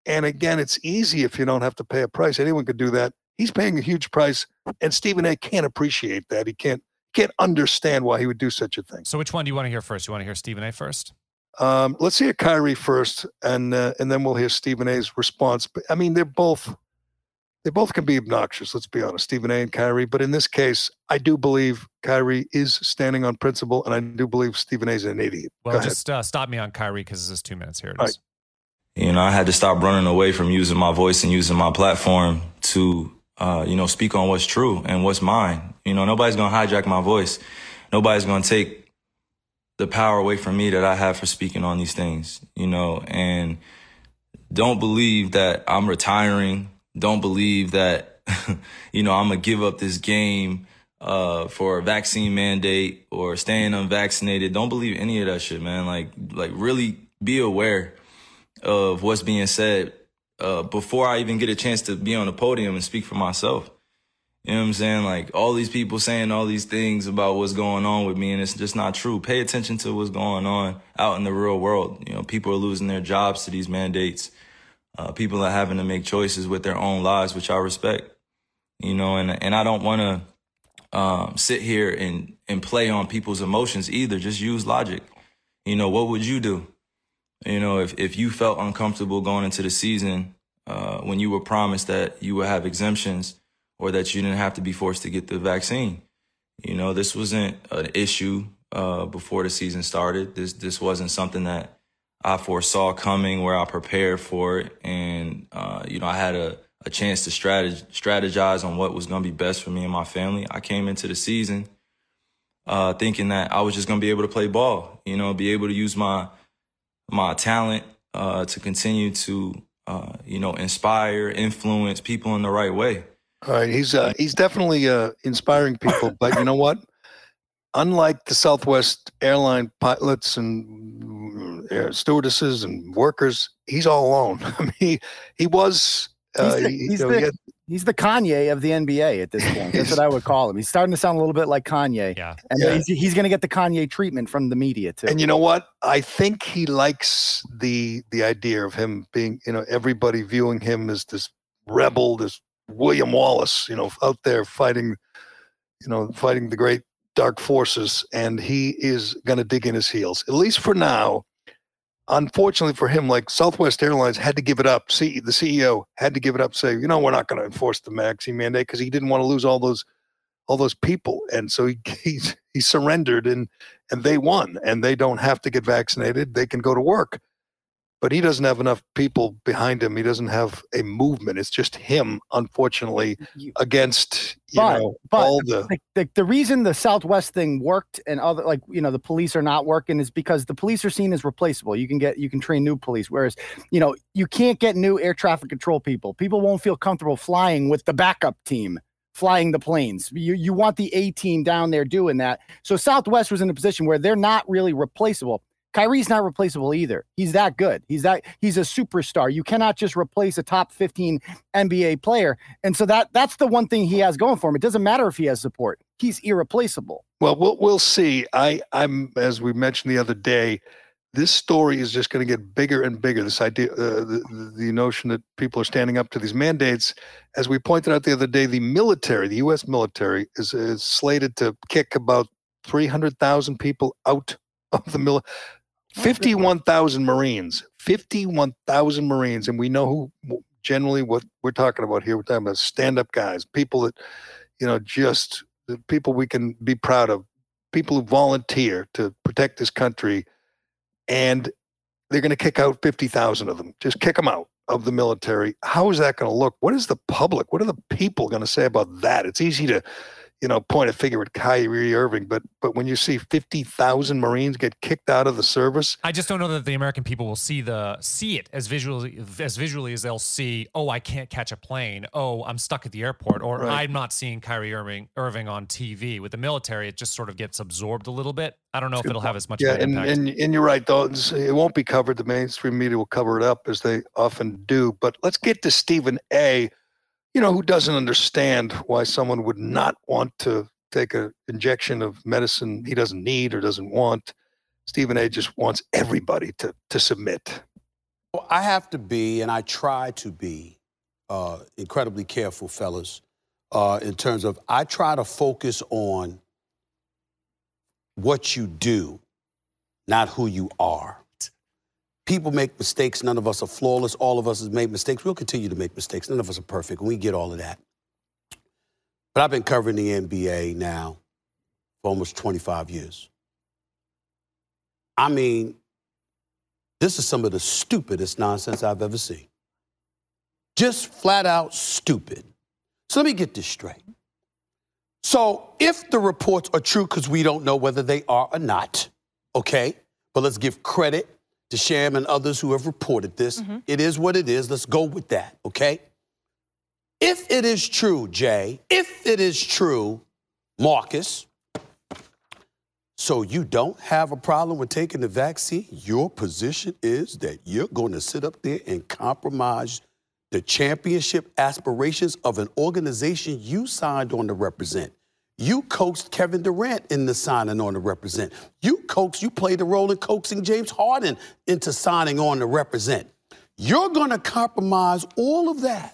And again, it's easy if you don't have to pay a price. Anyone could do that. He's paying a huge price, and Stephen A. can't appreciate that. He can't can't understand why he would do such a thing. So which one do you want to hear first? You want to hear Stephen A. first? Um, let's hear Kyrie first, and uh, and then we'll hear Stephen A.'s response. But I mean, they're both they both can be obnoxious. Let's be honest, Stephen A. and Kyrie. But in this case, I do believe Kyrie is standing on principle, and I do believe Stephen A. is an idiot. Well, just uh, stop me on Kyrie because this is two minutes. Here it All is. right. You know, I had to stop running away from using my voice and using my platform to, uh, you know, speak on what's true and what's mine. You know, nobody's going to hijack my voice. Nobody's going to take the power away from me that I have for speaking on these things, you know, and don't believe that I'm retiring. Don't believe that, you know, I'm going to give up this game uh, for a vaccine mandate or staying unvaccinated. Don't believe any of that shit, man. Like, like really be aware of what's being said uh, before I even get a chance to be on the podium and speak for myself. You know what I'm saying? Like, all these people saying all these things about what's going on with me, and it's just not true. Pay attention to what's going on out in the real world. You know, people are losing their jobs to these mandates. Uh, people are having to make choices with their own lives, which I respect. You know, and and I don't want to um, sit here and, and play on people's emotions either. Just use logic. You know, what would you do? You know, if, if you felt uncomfortable going into the season uh, when you were promised that you would have exemptions or that you didn't have to be forced to get the vaccine. You know, this wasn't an issue uh, before the season started. This this wasn't something that I foresaw coming, where I prepared for it. And, uh, you know, I had a, a chance to strateg- strategize on what was going to be best for me and my family. I came into the season uh, thinking that I was just going to be able to play ball, you know, be able to use my my talent uh, to continue to, uh, you know, inspire, influence people in the right way. All right, he's uh, he's definitely uh, inspiring people, but you know what? Unlike the Southwest airline pilots and air stewardesses and workers, he's all alone. I mean, he, he was. Uh, he's, the, he, he's, you know, the, he had, he's the Kanye of the N B A at this point. That's what I would call him. He's starting to sound a little bit like Kanye. Yeah. And Yeah. he's, he's going to get the Kanye treatment from the media, too. and you know what? I think he likes the the idea of him being, you know, everybody viewing him as this rebel, this William Wallace, you know, out there fighting, you know, fighting the great dark forces, and he is going to dig in his heels, at least for now. Unfortunately for him, like Southwest Airlines had to give it up. See, the C E O had to give it up, say, you know, we're not going to enforce the vaccine mandate because he didn't want to lose all those, all those people, and so he he, he surrendered, and and they won, and they don't have to get vaccinated; they can go to work. But he doesn't have enough people behind him. He doesn't have a movement. It's just him, unfortunately, against you But- know but all the. the, the, the reason the Southwest thing worked and other, like, you know, the police are not working is because the police are seen as replaceable. You can get, you can train new police. Whereas, you know, you can't get new air traffic control people. People won't feel comfortable flying with the backup team, flying the planes. You, you want the A team down there doing that. So Southwest was in a position where they're not really replaceable. Kyrie's not replaceable either. He's that good. He's that he's a superstar. You cannot just replace a top fifteen N B A player. And so that that's the one thing he has going for him. It doesn't matter if he has support. He's irreplaceable. Well, we'll we'll see. I I'm as we mentioned the other day, this story is just going to get bigger and bigger. This idea, uh, the the notion that people are standing up to these mandates, as we pointed out the other day, the military, the U S military, is, is slated to kick about three hundred thousand people out of the military. fifty-one thousand Marines, fifty-one thousand Marines. And we know who generally what we're talking about here. We're talking about stand-up guys, people that, you know, just the people we can be proud of, people who volunteer to protect this country. And they're going to kick out fifty thousand of them. Just kick them out of the military. How is that going to look? What is the public, what are the people going to say about that? It's easy to, you know, point a finger at Kyrie Irving, but but when you see fifty thousand Marines get kicked out of the service, I just don't know that the American people will see the see it as visually as visually as they'll see. Oh, I can't catch a plane. Oh, I'm stuck at the airport. Or Right. I'm not seeing Kyrie Irving Irving on T V. With the military, it just sort of gets absorbed a little bit. I don't know if it'll have as much yeah, of an and, impact. and and you're right, though. It's- It won't be covered. The mainstream media will cover it up as they often do. But let's get to Stephen A., you know, who doesn't understand why someone would not want to take an injection of medicine he doesn't need or doesn't want. Stephen A. just wants everybody to to submit. Well, I have to be, and I try to be, uh, incredibly careful, fellas, uh, in terms of I try to focus on what you do, not who you are. People make mistakes. None of us are flawless. All of us have made mistakes. We'll continue to make mistakes. None of us are perfect, and we get all of that. But I've been covering the N B A now for almost twenty-five years. I mean, this is some of the stupidest nonsense I've ever seen. Just flat out stupid. So let me get this straight. So if the reports are true, because we don't know whether they are or not, okay, but let's give credit to Sham and others who have reported this. Mm-hmm. It is what it is. Let's go with that, okay? If it is true, Jay, if it is true, Marcus, so you don't have a problem with taking the vaccine, your position is that you're going to sit up there and compromise the championship aspirations of an organization you signed on to represent. You coaxed Kevin Durant into signing on to represent. You coaxed, you played the role in coaxing James Harden into signing on to represent. You're going to compromise all of that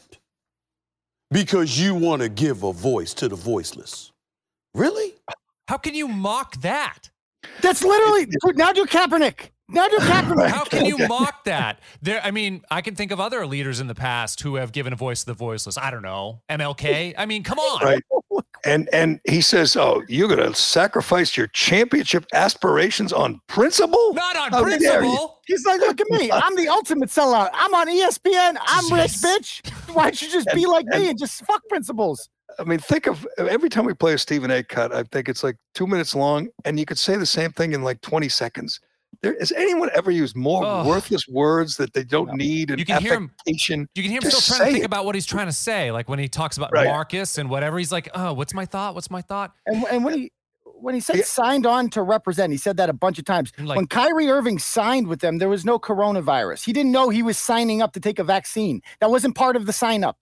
because you want to give a voice to the voiceless. Really? How can you mock that? That's literally, now do Kaepernick. Now do Kaepernick. How can you mock that? There, I mean, I can think of other leaders in the past who have given a voice to the voiceless. I don't know, M L K. I mean, come on. Right. And and he says, "Oh, you're going to sacrifice your championship aspirations on principle? Not on How dare you?" principle. He's like, look at me. I'm the ultimate sellout. I'm on E S P N. I'm Yes. rich, bitch. Why don't you just be like me and just fuck principles? I mean, think of every time we play a Stephen A. cut, I think it's like two minutes long, and you could say the same thing in like twenty seconds. There, has anyone ever used more Oh. worthless words that they don't No. need and You can hear him- affectation? You can hear him Just still trying to say think it. about what he's trying to say. Like when he talks about Right. Marcus and whatever, he's like, oh, what's my thought? What's my thought? And, and when he when he said Yeah. signed on to represent, he said that a bunch of times. Like- when Kyrie Irving signed with them, there was no coronavirus. He didn't know he was signing up to take a vaccine. That wasn't part of the sign up.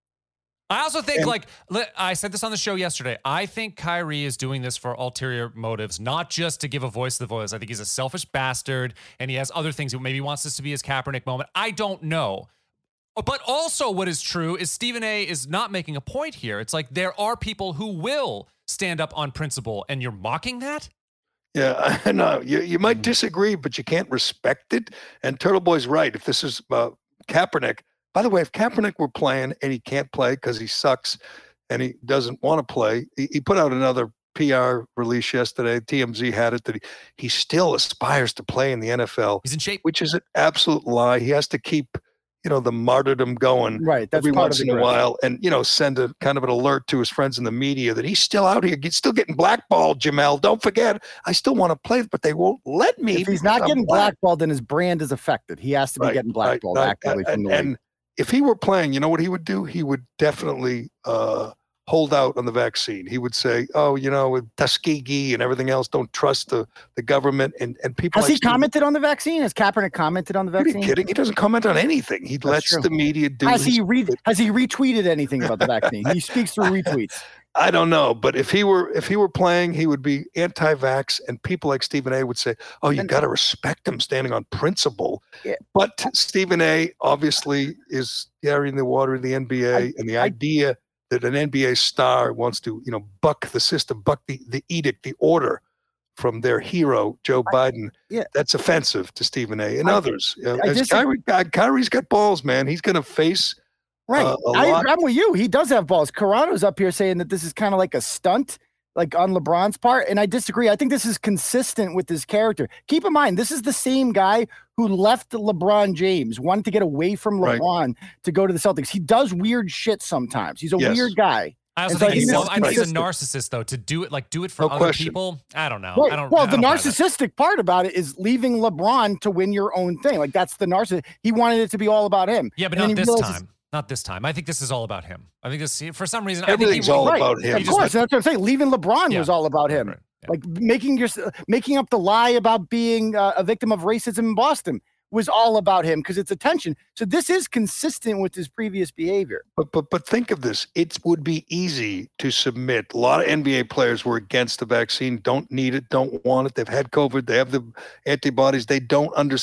I also think, And- like, li- I said this on the show yesterday. I think Kyrie is doing this for ulterior motives, not just to give a voice to the voice. I think he's a selfish bastard, and he has other things. He maybe wants this to be his Kaepernick moment. I don't know. But also, what is true is Stephen A. is not making a point here. It's like there are people who will stand up on principle, and you're mocking that? Yeah, I know. You, you might disagree, but you can't respect it. And Turtle Boy's right. If this is uh, Kaepernick, by the way, if Kaepernick were playing and he can't play because he sucks and he doesn't want to play, he, he put out another P R release yesterday. T M Z had it that he, he still aspires to play in the N F L, He's in shape. which is an absolute lie. He has to keep, you know, the martyrdom going Right. That's every part once of in the a grift. while, and you know, send a kind of an alert to his friends in the media that he's still out here, he's still getting blackballed. Jamel, don't forget, I still want to play, but they won't let me. If he's because not I'm getting black. blackballed, then his brand is affected. He has to be Right, getting right, blackballed right. actively from and, the league. and if he were playing, you know what he would do? He would definitely uh, hold out on the vaccine. He would say, "Oh, you know, with Tuskegee and everything else, don't trust the the government." And and people Has like he Stephen- commented on the vaccine? Has Kaepernick commented on the Are you vaccine? kidding? He doesn't comment on anything. He That's lets true. the media do. Has his- he re- Has he retweeted anything about the vaccine? He speaks through retweets. I don't know, but if he were if he were playing, he would be anti-vax, and people like Stephen A. would say, "Oh, you And- got to respect him standing on principle." Yeah. But Stephen A. obviously is carrying the water of the N B A, I- and the I- idea that an N B A star wants to, you know, buck the system, buck the the edict, the order from their hero Joe Biden. yeah. That's offensive to Stephen A. and I- others. Uh, I as dis- Kyrie, Ky- Kyrie's got balls, man. He's going to face. Right. Uh, a I, lot- I'm with you. He does have balls. Carano's up here saying that this is kind of like a stunt, like on LeBron's part. And I disagree. I think this is consistent with his character. Keep in mind, this is the same guy who left LeBron James, wanted to get away from Right. LeBron to go to the Celtics. He does weird shit sometimes. He's a Yes. weird guy. I also And so I think he's, think self- this I is think he's a consistent. narcissist, though, to do it, like, do it for No other question. people. I don't know. Right. I don't well, I the don't buy that. narcissistic part about it is leaving LeBron to win your own thing. Like that's the narcissist. He wanted it to be all about him. Yeah, but And then not he this realizes- time. Not this time. I think this is all about him. I think this, for some reason, Everything's I think all he, Right. about him. Of He just course, that's what I'm saying. Leaving LeBron Yeah. was all about him. Right, yeah. Like making your making up the lie about being uh, a victim of racism in Boston was all about him because it's attention. So this is consistent with his previous behavior. But but but think of this. It would be easy to submit. A lot of N B A players were against the vaccine, don't need it, don't want it. They've had COVID, they have the antibodies, they don't understand.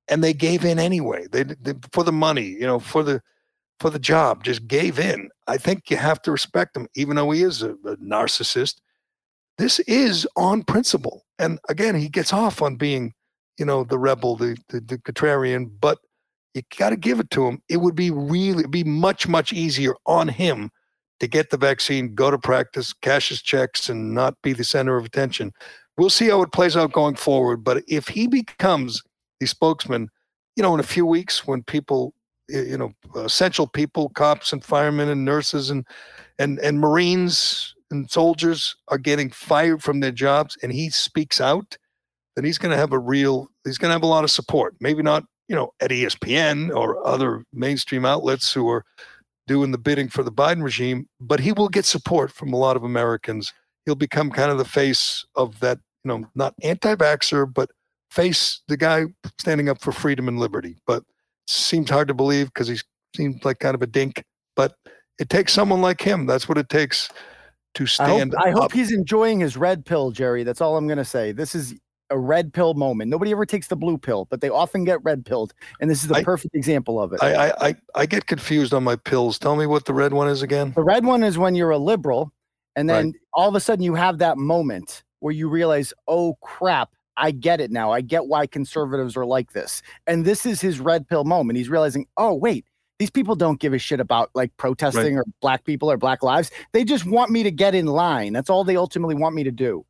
and they gave in anyway. They, they for the money, you know, for the for the job, just gave in. I think you have to respect him, even though he is a, a narcissist. This is on principle, and again, he gets off on being, you know, the rebel, the the, the contrarian, but you got to give it to him. It would be really be much much easier on him to get the vaccine, go to practice, cash his checks, and not be the center of attention. We'll see how it plays out going forward. But if he becomes the spokesman, you know, in a few weeks when people, you know, essential people, cops and firemen and nurses and and and Marines and soldiers are getting fired from their jobs, and he speaks out, then he's going to have a real, he's going to have a lot of support. Maybe not, you know, at E S P N or other mainstream outlets who are doing the bidding for the Biden regime, but he will get support from a lot of Americans. He'll become kind of the face of that, you know, not anti-vaxxer, but face the guy standing up for freedom and liberty. But it seems hard to believe because he seems like kind of a dink, but it takes someone like him. That's what it takes to stand I hope, I hope up. he's enjoying his red pill, Jerry. That's all I'm going to say. This is a red pill moment. Nobody ever takes the blue pill, but they often get red pilled. And this is the I, perfect example of it. I, I, I get confused on my pills. Tell me what the red one is again. The red one is when you're a liberal, and then Right. all of a sudden you have that moment where you realize, oh crap, I get it now. I get why conservatives are like this. And this is his red pill moment. He's realizing, oh wait, these people don't give a shit about like protesting Right. or black people or black lives. They just want me to get in line. That's all they ultimately want me to do.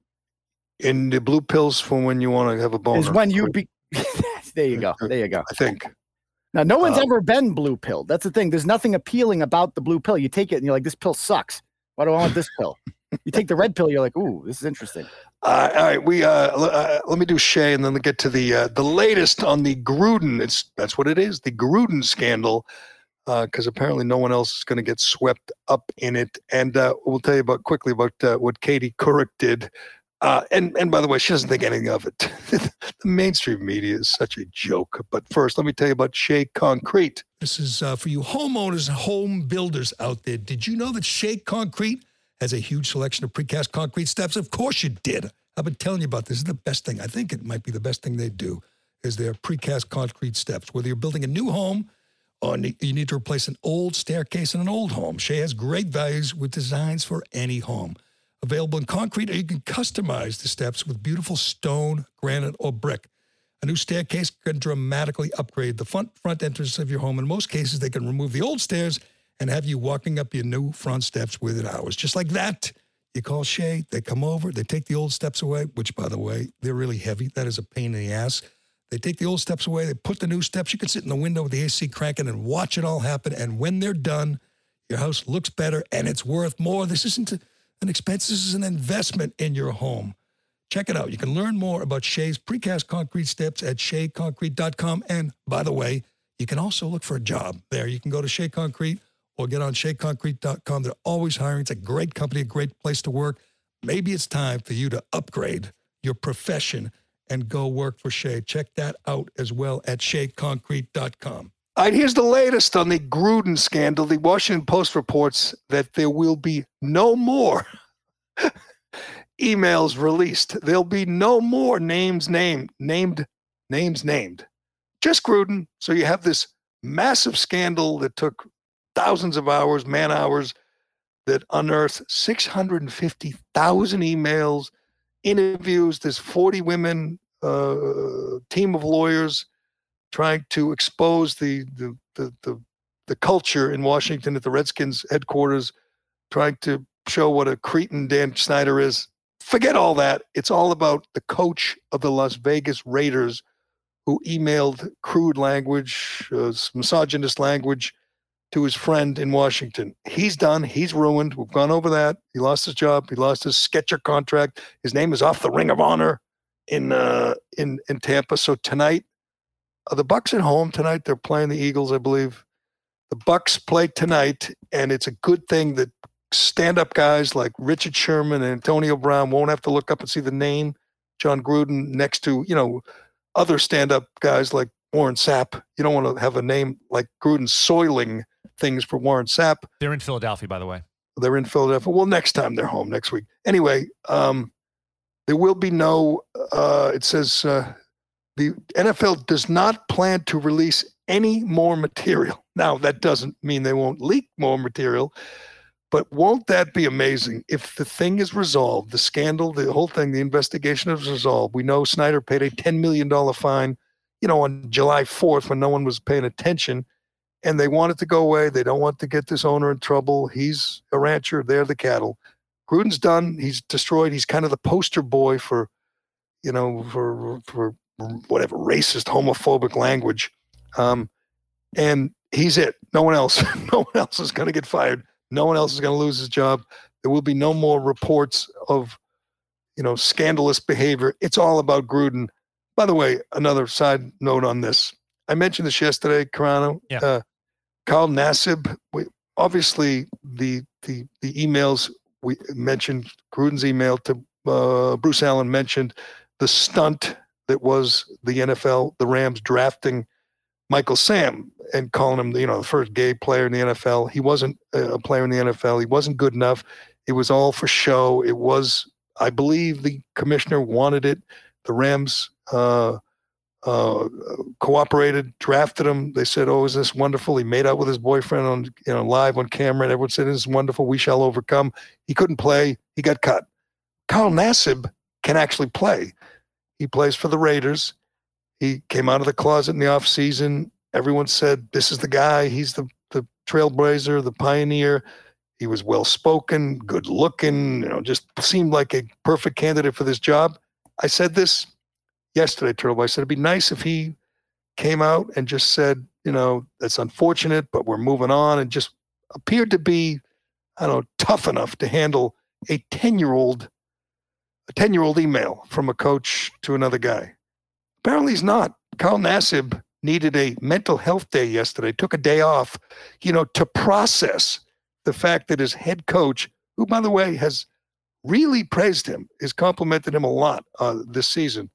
In the blue pills for when you want to have a boner. Is when you be there you go. There you go. I think. Now, no one's Uh, ever been blue pilled. That's the thing. There's nothing appealing about the blue pill. You take it and you're like, this pill sucks. Why do I want this pill? You take the red pill, you're like, ooh, this is interesting. Uh, all right, we uh, l- uh, let me do Shea, and then we'll get to the uh, the latest on the Gruden. It's that's what it is, the Gruden scandal, because uh, apparently no one else is going to get swept up in it. And uh, we'll tell you about quickly about uh, what Katie Couric did. Uh, and and by the way, she doesn't think anything of it. The mainstream media is such a joke. But first, let me tell you about Shea Concrete. This is uh, for you homeowners and home builders out there. Did you know that Shea Concrete has a huge selection of precast concrete steps? Of course you did. I've been telling you about this. This is the best thing. I think it might be the best thing they do is their precast concrete steps. Whether you're building a new home or you need to replace an old staircase in an old home, Shea has great values with designs for any home. Available in concrete, or you can customize the steps with beautiful stone, granite, or brick. A new staircase can dramatically upgrade the front front entrance of your home. In most cases, they can remove the old stairs and have you walking up your new front steps within hours. Just like that, you call Shea, they come over, they take the old steps away, which, by the way, they're really heavy. That is a pain in the ass. They take the old steps away, they put the new steps. You can sit in the window with the A C cranking and watch it all happen. And when they're done, your house looks better and it's worth more. This isn't a an expense. This is an investment in your home. Check it out. You can learn more about Shea's precast concrete steps at shea concrete dot com. And by the way, you can also look for a job there. You can go to Shea Concrete or get on shea concrete dot com. They're always hiring. It's a great company, a great place to work. Maybe it's time for you to upgrade your profession and go work for Shea. Check that out as well at shea concrete dot com. All right, here's the latest on the Gruden scandal. The Washington Post reports that there will be no more emails released. There'll be no more names named, named, names named. Just Gruden. So you have this massive scandal that took thousands of hours, man hours, that unearthed six hundred fifty thousand emails, interviews. There's forty women, uh, team of lawyers trying to expose the, the the the the culture in Washington at the Redskins headquarters, trying to show what a cretin Dan Snyder is. Forget all that. It's all about the coach of the Las Vegas Raiders who emailed crude language, uh, misogynist language to his friend in Washington. He's done. He's ruined. We've gone over that. He lost his job. He lost his sketcher contract. His name is off the Ring of Honor in uh, in in Tampa. So tonight, Uh, the Bucs at home tonight. They're playing the Eagles, I believe. The Bucs play tonight, and it's a good thing that stand-up guys like Richard Sherman and Antonio Brown won't have to look up and see the name John Gruden next to, you know, other stand-up guys like Warren Sapp. You don't want to have a name like Gruden soiling things for Warren Sapp. They're in Philadelphia, by the way. They're in Philadelphia. Well, next time they're home next week. Anyway, um, there will be no, uh, it says, uh, the N F L does not plan to release any more material. Now, that doesn't mean they won't leak more material, but won't that be amazing if the thing is resolved, the scandal, the whole thing, the investigation is resolved. We know Snyder paid a ten million dollars fine, you know, on July fourth when no one was paying attention, and they want it to go away. They don't want to get this owner in trouble. He's a rancher. They're the cattle. Gruden's done. He's destroyed. He's kind of the poster boy for, you know, for for whatever racist, homophobic language. Um, and he's it. No one else. No one else is going to get fired. No one else is going to lose his job. There will be no more reports of, you know, scandalous behavior. It's all about Gruden. By the way, another side note on this. I mentioned this yesterday, Carano. Yeah. Uh, Carl Nassib. We, obviously, the the the emails we mentioned, Gruden's email to uh, Bruce Allen mentioned the stunt that was the N F L, the Rams drafting Michael Sam and calling him, you know, the first gay player in the N F L. He wasn't a player in the N F L. He wasn't good enough. It was all for show. It was, I believe, the commissioner wanted it. The Rams uh, uh, cooperated, drafted him. They said, "Oh, is this wonderful?" He made out with his boyfriend on, you know, live on camera, and everyone said, "This is wonderful. We shall overcome." He couldn't play. He got cut. Carl Nassib can actually play. He plays for the Raiders. He came out of the closet in the offseason. Everyone said, this is the guy. He's the, the trailblazer, the pioneer. He was well-spoken, good-looking, you know, just seemed like a perfect candidate for this job. I said this yesterday, Turtle. I said, it'd be nice if he came out and just said, you know, that's unfortunate, but we're moving on, and just appeared to be, I don't know, tough enough to handle a ten-year-old a ten-year-old email from a coach to another guy. Apparently he's not. Carl Nassib needed a mental health day yesterday, took a day off, you know, to process the fact that his head coach, who, by the way, has really praised him, has complimented him a lot uh, this season.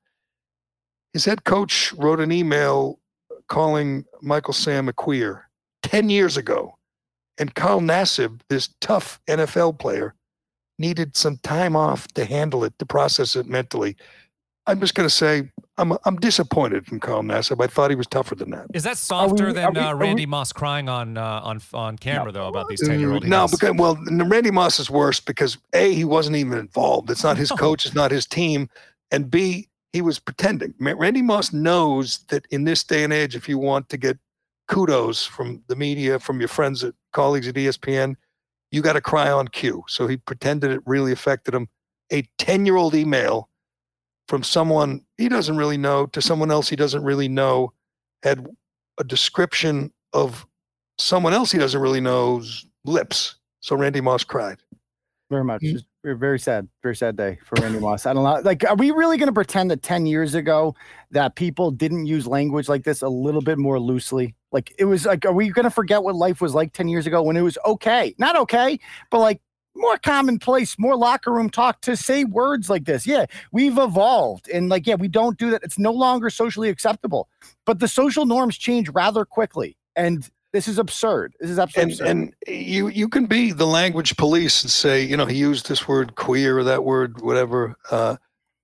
His head coach wrote an email calling Michael Sam a queer ten years ago. And Carl Nassib, this tough N F L player, needed some time off to handle it, to process it mentally. I'm just going to say I'm I'm disappointed in Carl Nassib. I thought he was tougher than that. Is that softer we- than we- uh, are we- Randy Moss crying on uh, on on camera though about these ten-year-old? No, because well, Randy Moss is worse because A, he wasn't even involved. It's not his coach. It's not his team. And B, he was pretending. Ma- Randy Moss knows that in this day and age, if you want to get kudos from the media, from your friends, at colleagues at E S P N, you got to cry on cue. So he pretended it really affected him. A ten-year-old email from someone he doesn't really know to someone else he doesn't really know had a description of someone else he doesn't really know's lips. So Randy Moss cried. Very much. Just very, very sad, very sad day for Randy Moss. I don't know. Like, are we really going to pretend that ten years ago that people didn't use language like this a little bit more loosely? Like, it was like, are we going to forget what life was like ten years ago when it was okay? Not okay, but like more commonplace, more locker room talk to say words like this. Yeah, we've evolved. And like, yeah, we don't do that. It's no longer socially acceptable. But the social norms change rather quickly. And this is absurd. This is absolutely and, absurd. And you you can be the language police and say, you know, he used this word queer or that word, whatever. Uh,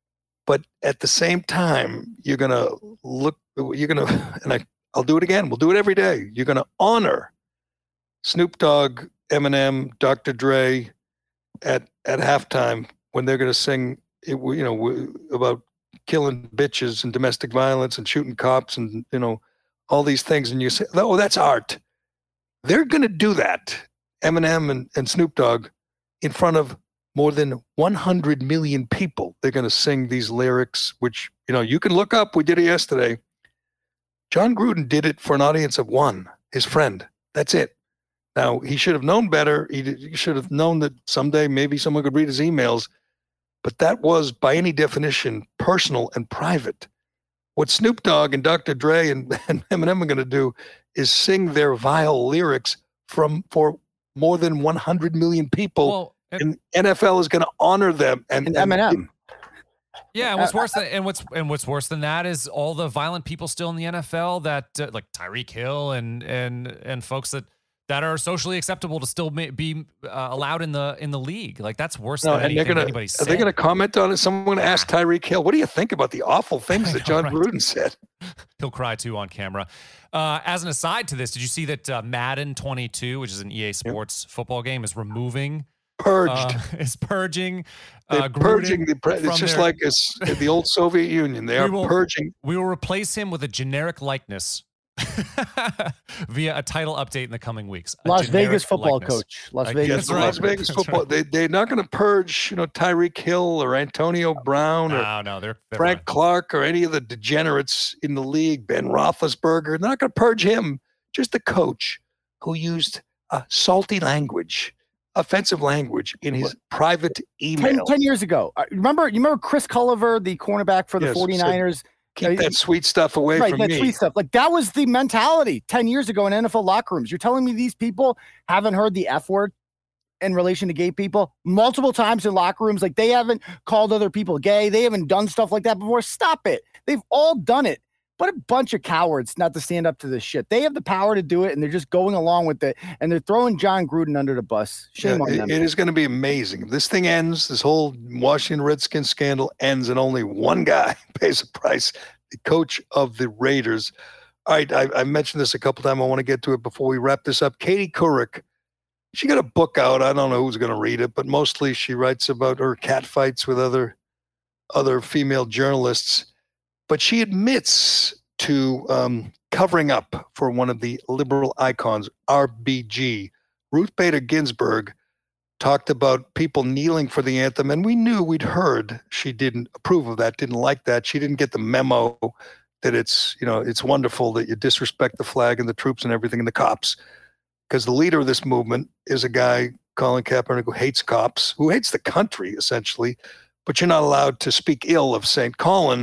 but at the same time, you're going to look, you're going to, and I, I'll do it again. We'll do it every day. You're going to honor Snoop Dogg, Eminem, Doctor Dre at, at halftime when they're going to sing, it, you know, about killing bitches and domestic violence and shooting cops and, you know, all these things. And you say, oh, that's art. They're going to do that, Eminem and, and Snoop Dogg, in front of more than one hundred million people. They're going to sing these lyrics, which, you know, you can look up. We did it yesterday. John Gruden did it for an audience of one, his friend. That's it. Now, he should have known better. He, did, he should have known that someday maybe someone could read his emails. But that was, by any definition, personal and private. What Snoop Dogg and Doctor Dre and, and Eminem are going to do is sing their vile lyrics from for more than one hundred million people. Well, and, and N F L is going to honor them. And, and Eminem. And, yeah, and what's worse than and what's and what's worse than that is all the violent people still in the N F L that uh, like Tyreek Hill and and and folks that that are socially acceptable to still ma- be uh, allowed in the in the league. Like that's worse No, than and they're anything gonna, anybody are said. they going to comment on it? Someone asked Tyreek Hill, what do you think about the awful things I that know, John right? Gruden said? He'll cry too on camera. Uh, as an aside to this, did you see that uh, Madden twenty-two, which is an E A Sports yep. football game, is removing purged uh, is purging They're uh, purging the pre- from it's just their- like it's the old Soviet Union. They We are will- purging. We will replace him with a generic likeness via a title update in the coming weeks. A Las generic Vegas football likeness. coach. Las I Vegas. guess Yes, the right. Las Vegas That's football. right. They they're not going to purge, you know, Tyreek Hill or Antonio Brown or No, no, they're, they're Frank fine. Clark or any of the degenerates in the league, Ben Roethlisberger. They're not going to purge him. Just the coach who used uh, salty language, offensive language in his private email. ten, ten years ago. Uh, Remember, you remember Chris Culliver, the cornerback for the Yes, 49ers? Keep Uh, that sweet stuff away right, from that me. sweet stuff. Like that was the mentality ten years ago in N F L locker rooms. You're telling me these people haven't heard the F word in relation to gay people multiple times in locker rooms? Like they haven't called other people gay. They haven't done stuff like that before. Stop it. They've all done it. What a bunch of cowards not to stand up to this shit. They have the power to do it, and they're just going along with it, and they're throwing John Gruden under the bus. Shame Yeah, on it- them. it is going to be amazing. If this thing ends, this whole Washington Redskins scandal ends, and only one guy pays the price, the coach of the Raiders. All right, I, I mentioned this a couple times. I want to get to it before we wrap this up. Katie Couric, she got a book out. I don't know who's going to read it, but mostly she writes about her cat fights with other other female journalists. But she admits to um, covering up for one of the liberal icons, R B G. Ruth Bader Ginsburg talked about people kneeling for the anthem, and we knew, we'd heard she didn't approve of that, didn't like that. She didn't get the memo that it's, you know, it's wonderful that you disrespect the flag and the troops and everything and the cops, because the leader of this movement is a guy, Colin Kaepernick, who hates cops, who hates the country, essentially, but you're not allowed to speak ill of Saint Colin.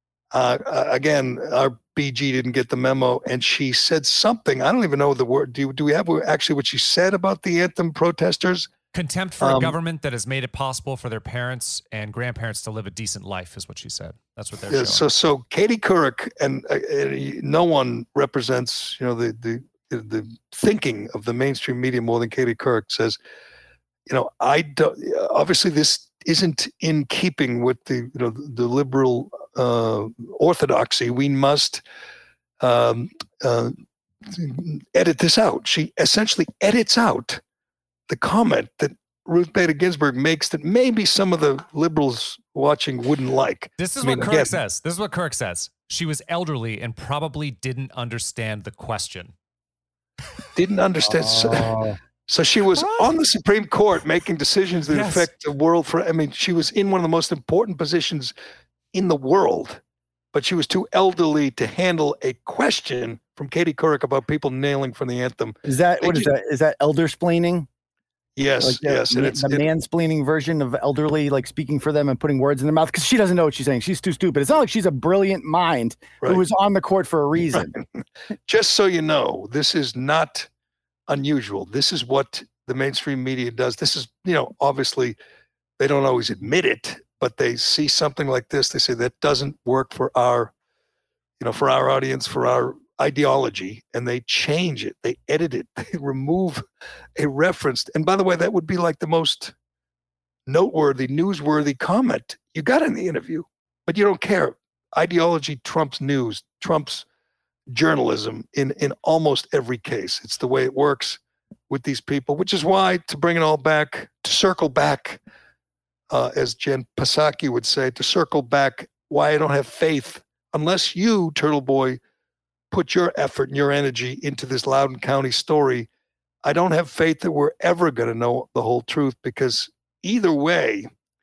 Uh, uh, again, our B G didn't get the memo, and she said something. I don't even know the word. Do, do we have actually what she said about the anthem protesters? Contempt for Um, a government that has made it possible for their parents and grandparents to live a decent life is what she said. That's what they're Yeah, showing. so, so Katie Couric, and, uh, and no one represents, you know, the, the the thinking of the mainstream media more than Katie Couric, says, you know, I don't. Obviously, this isn't in keeping with the, you know, the liberal uh, orthodoxy. We must um, uh, edit this out. She essentially edits out the comment that Ruth Bader Ginsburg makes that maybe some of the liberals watching wouldn't like. This is I mean, what Kirk again, says. This is what Kirk says. She was elderly and probably didn't understand the question. Didn't understand. So, Oh. so she was Right. on the Supreme Court making decisions that Yes. affect the world. For I mean, she was in one of the most important positions in the world, but she was too elderly to handle a question from Katie Couric about people kneeling for the anthem. Is that They what is ju- that? Is that elder splaining? Yes, Like the, yes, and ma- it's the it- mansplaining version of elderly, like speaking for them and putting words in their mouth because she doesn't know what she's saying. She's too stupid. It's not like she's a brilliant mind right. who was on the court for a reason. Just so you know, this is not unusual. This is what the mainstream media does. This is, you know, obviously they don't always admit it, but they see something like this. They say that doesn't work for our, you know, for our audience, for our ideology, and they change it. They edit it. They remove a reference. And by the way, that would be like the most noteworthy, newsworthy comment you got in the interview, but you don't care. Ideology trumps news, trumps journalism in, in almost every case. It's the way it works with these people, which is why, to bring it all back, to circle back, uh, as Jen Psaki would say, to circle back, why I don't have faith, unless you, Turtle Boy, put your effort and your energy into this Loudoun County story. I don't have faith that we're ever going to know the whole truth, because either way,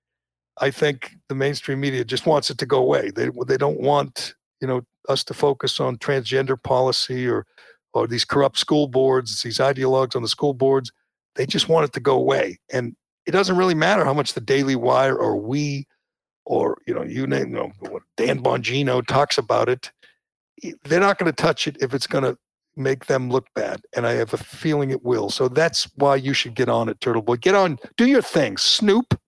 I think the mainstream media just wants it to go away. They they don't want, you know, us to focus on transgender policy or or these corrupt school boards, these ideologues on the school boards. They just want it to go away. And it doesn't really matter how much the Daily Wire or we or, you know, you name, you know, Dan Bongino talks about it. They're not going to touch it if it's going to make them look bad. And I have a feeling it will. So that's why you should get on it, Turtle Boy. Get on, do your thing. Snoop,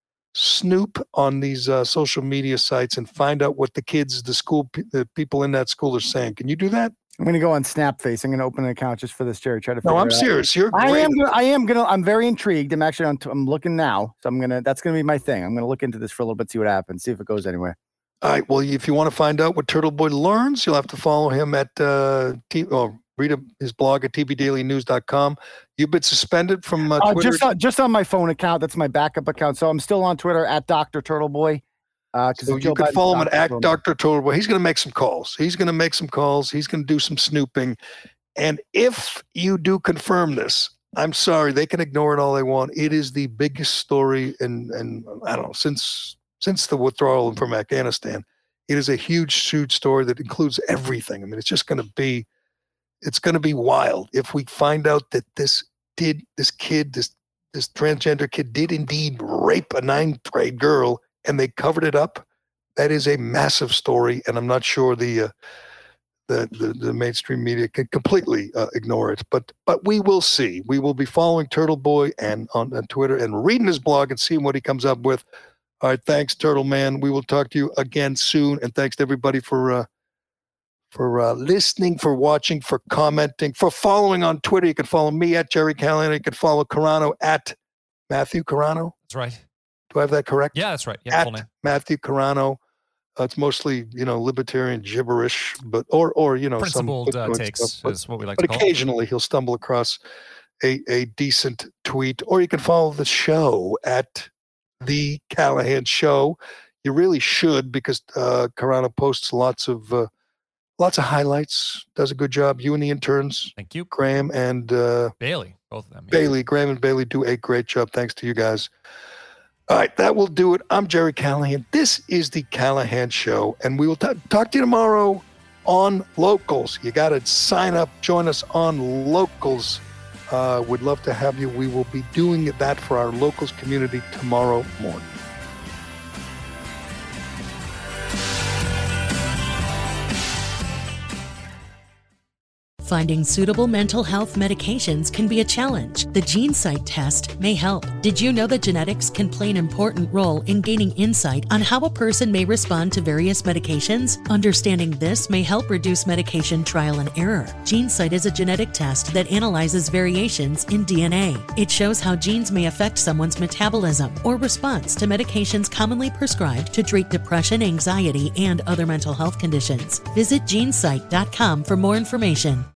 snoop on these uh, social media sites and find out what the kids, the school, the people in that school are saying. Can you do that? I'm going to go on Snapface. I'm going to open an account just for this, Jerry. Try to. No, I'm it serious. You're. I great. am. Gonna, I am going to. I'm very intrigued. I'm actually on. T- I'm looking now, so I'm gonna. That's going to be my thing. I'm going to look into this for a little bit, see what happens, see if it goes anywhere. All right. Well, if you want to find out what Turtle Boy learns, you'll have to follow him at uh, T- or read a, his blog at t b daily news dot com. You've been suspended from uh, uh, Twitter. Just on, just on my phone account. That's my backup account. So I'm still on Twitter at Doctor Turtle Boy. Uh, so you can follow him at Act Doctor Turtle Boy. He's going to make some calls. He's going to make some calls. He's going to do some snooping. And if you do confirm this, I'm sorry, they can ignore it all they want. It is the biggest story in, and I don't know, since since the withdrawal from Afghanistan. It is a huge, huge story that includes everything. I mean, it's just going to be, it's going to be wild if we find out that this did, this kid, this this transgender kid did indeed rape a ninth grade girl, and they covered it up. That is a massive story, and I'm not sure the uh, the, the the mainstream media can completely uh, ignore it. But but we will see. We will be following Turtle Boy and on, on Twitter and reading his blog and seeing what he comes up with. All right, thanks, Turtle Man. We will talk to you again soon, and thanks to everybody for uh, for uh, listening, for watching, for commenting, for following on Twitter. You can follow me at Jerry Callahan. You can follow Carano at Matthew Carano. That's right. Do I have that correct? Yeah, that's right. Yeah, full at name. Matthew Carano. Uh, it's mostly, you know, libertarian gibberish, but or or you know, Principled some uh, takes stuff, but, is what we like but to call it. occasionally he'll stumble across a a decent tweet, or you can follow the show at The Callahan Show. You really should, because uh, Carano posts lots of uh, lots of highlights. Does a good job. You and the interns. Thank you, Graham and uh, Bailey. Both of them. Yeah. Bailey, Graham and Bailey do a great job. Thanks to you guys. All right, that will do it. I'm Jerry Callahan. This is The Callahan Show, and we will t- talk to you tomorrow on Locals. You got to sign up, join us on Locals. Uh, we'd love to have you. We will be doing that for our Locals community tomorrow morning. Finding suitable mental health medications can be a challenge. The GeneSight test may help. Did you know that genetics can play an important role in gaining insight on how a person may respond to various medications? Understanding this may help reduce medication trial and error. GeneSight is a genetic test that analyzes variations in D N A. It shows how genes may affect someone's metabolism or response to medications commonly prescribed to treat depression, anxiety, and other mental health conditions. Visit genesight dot com for more information.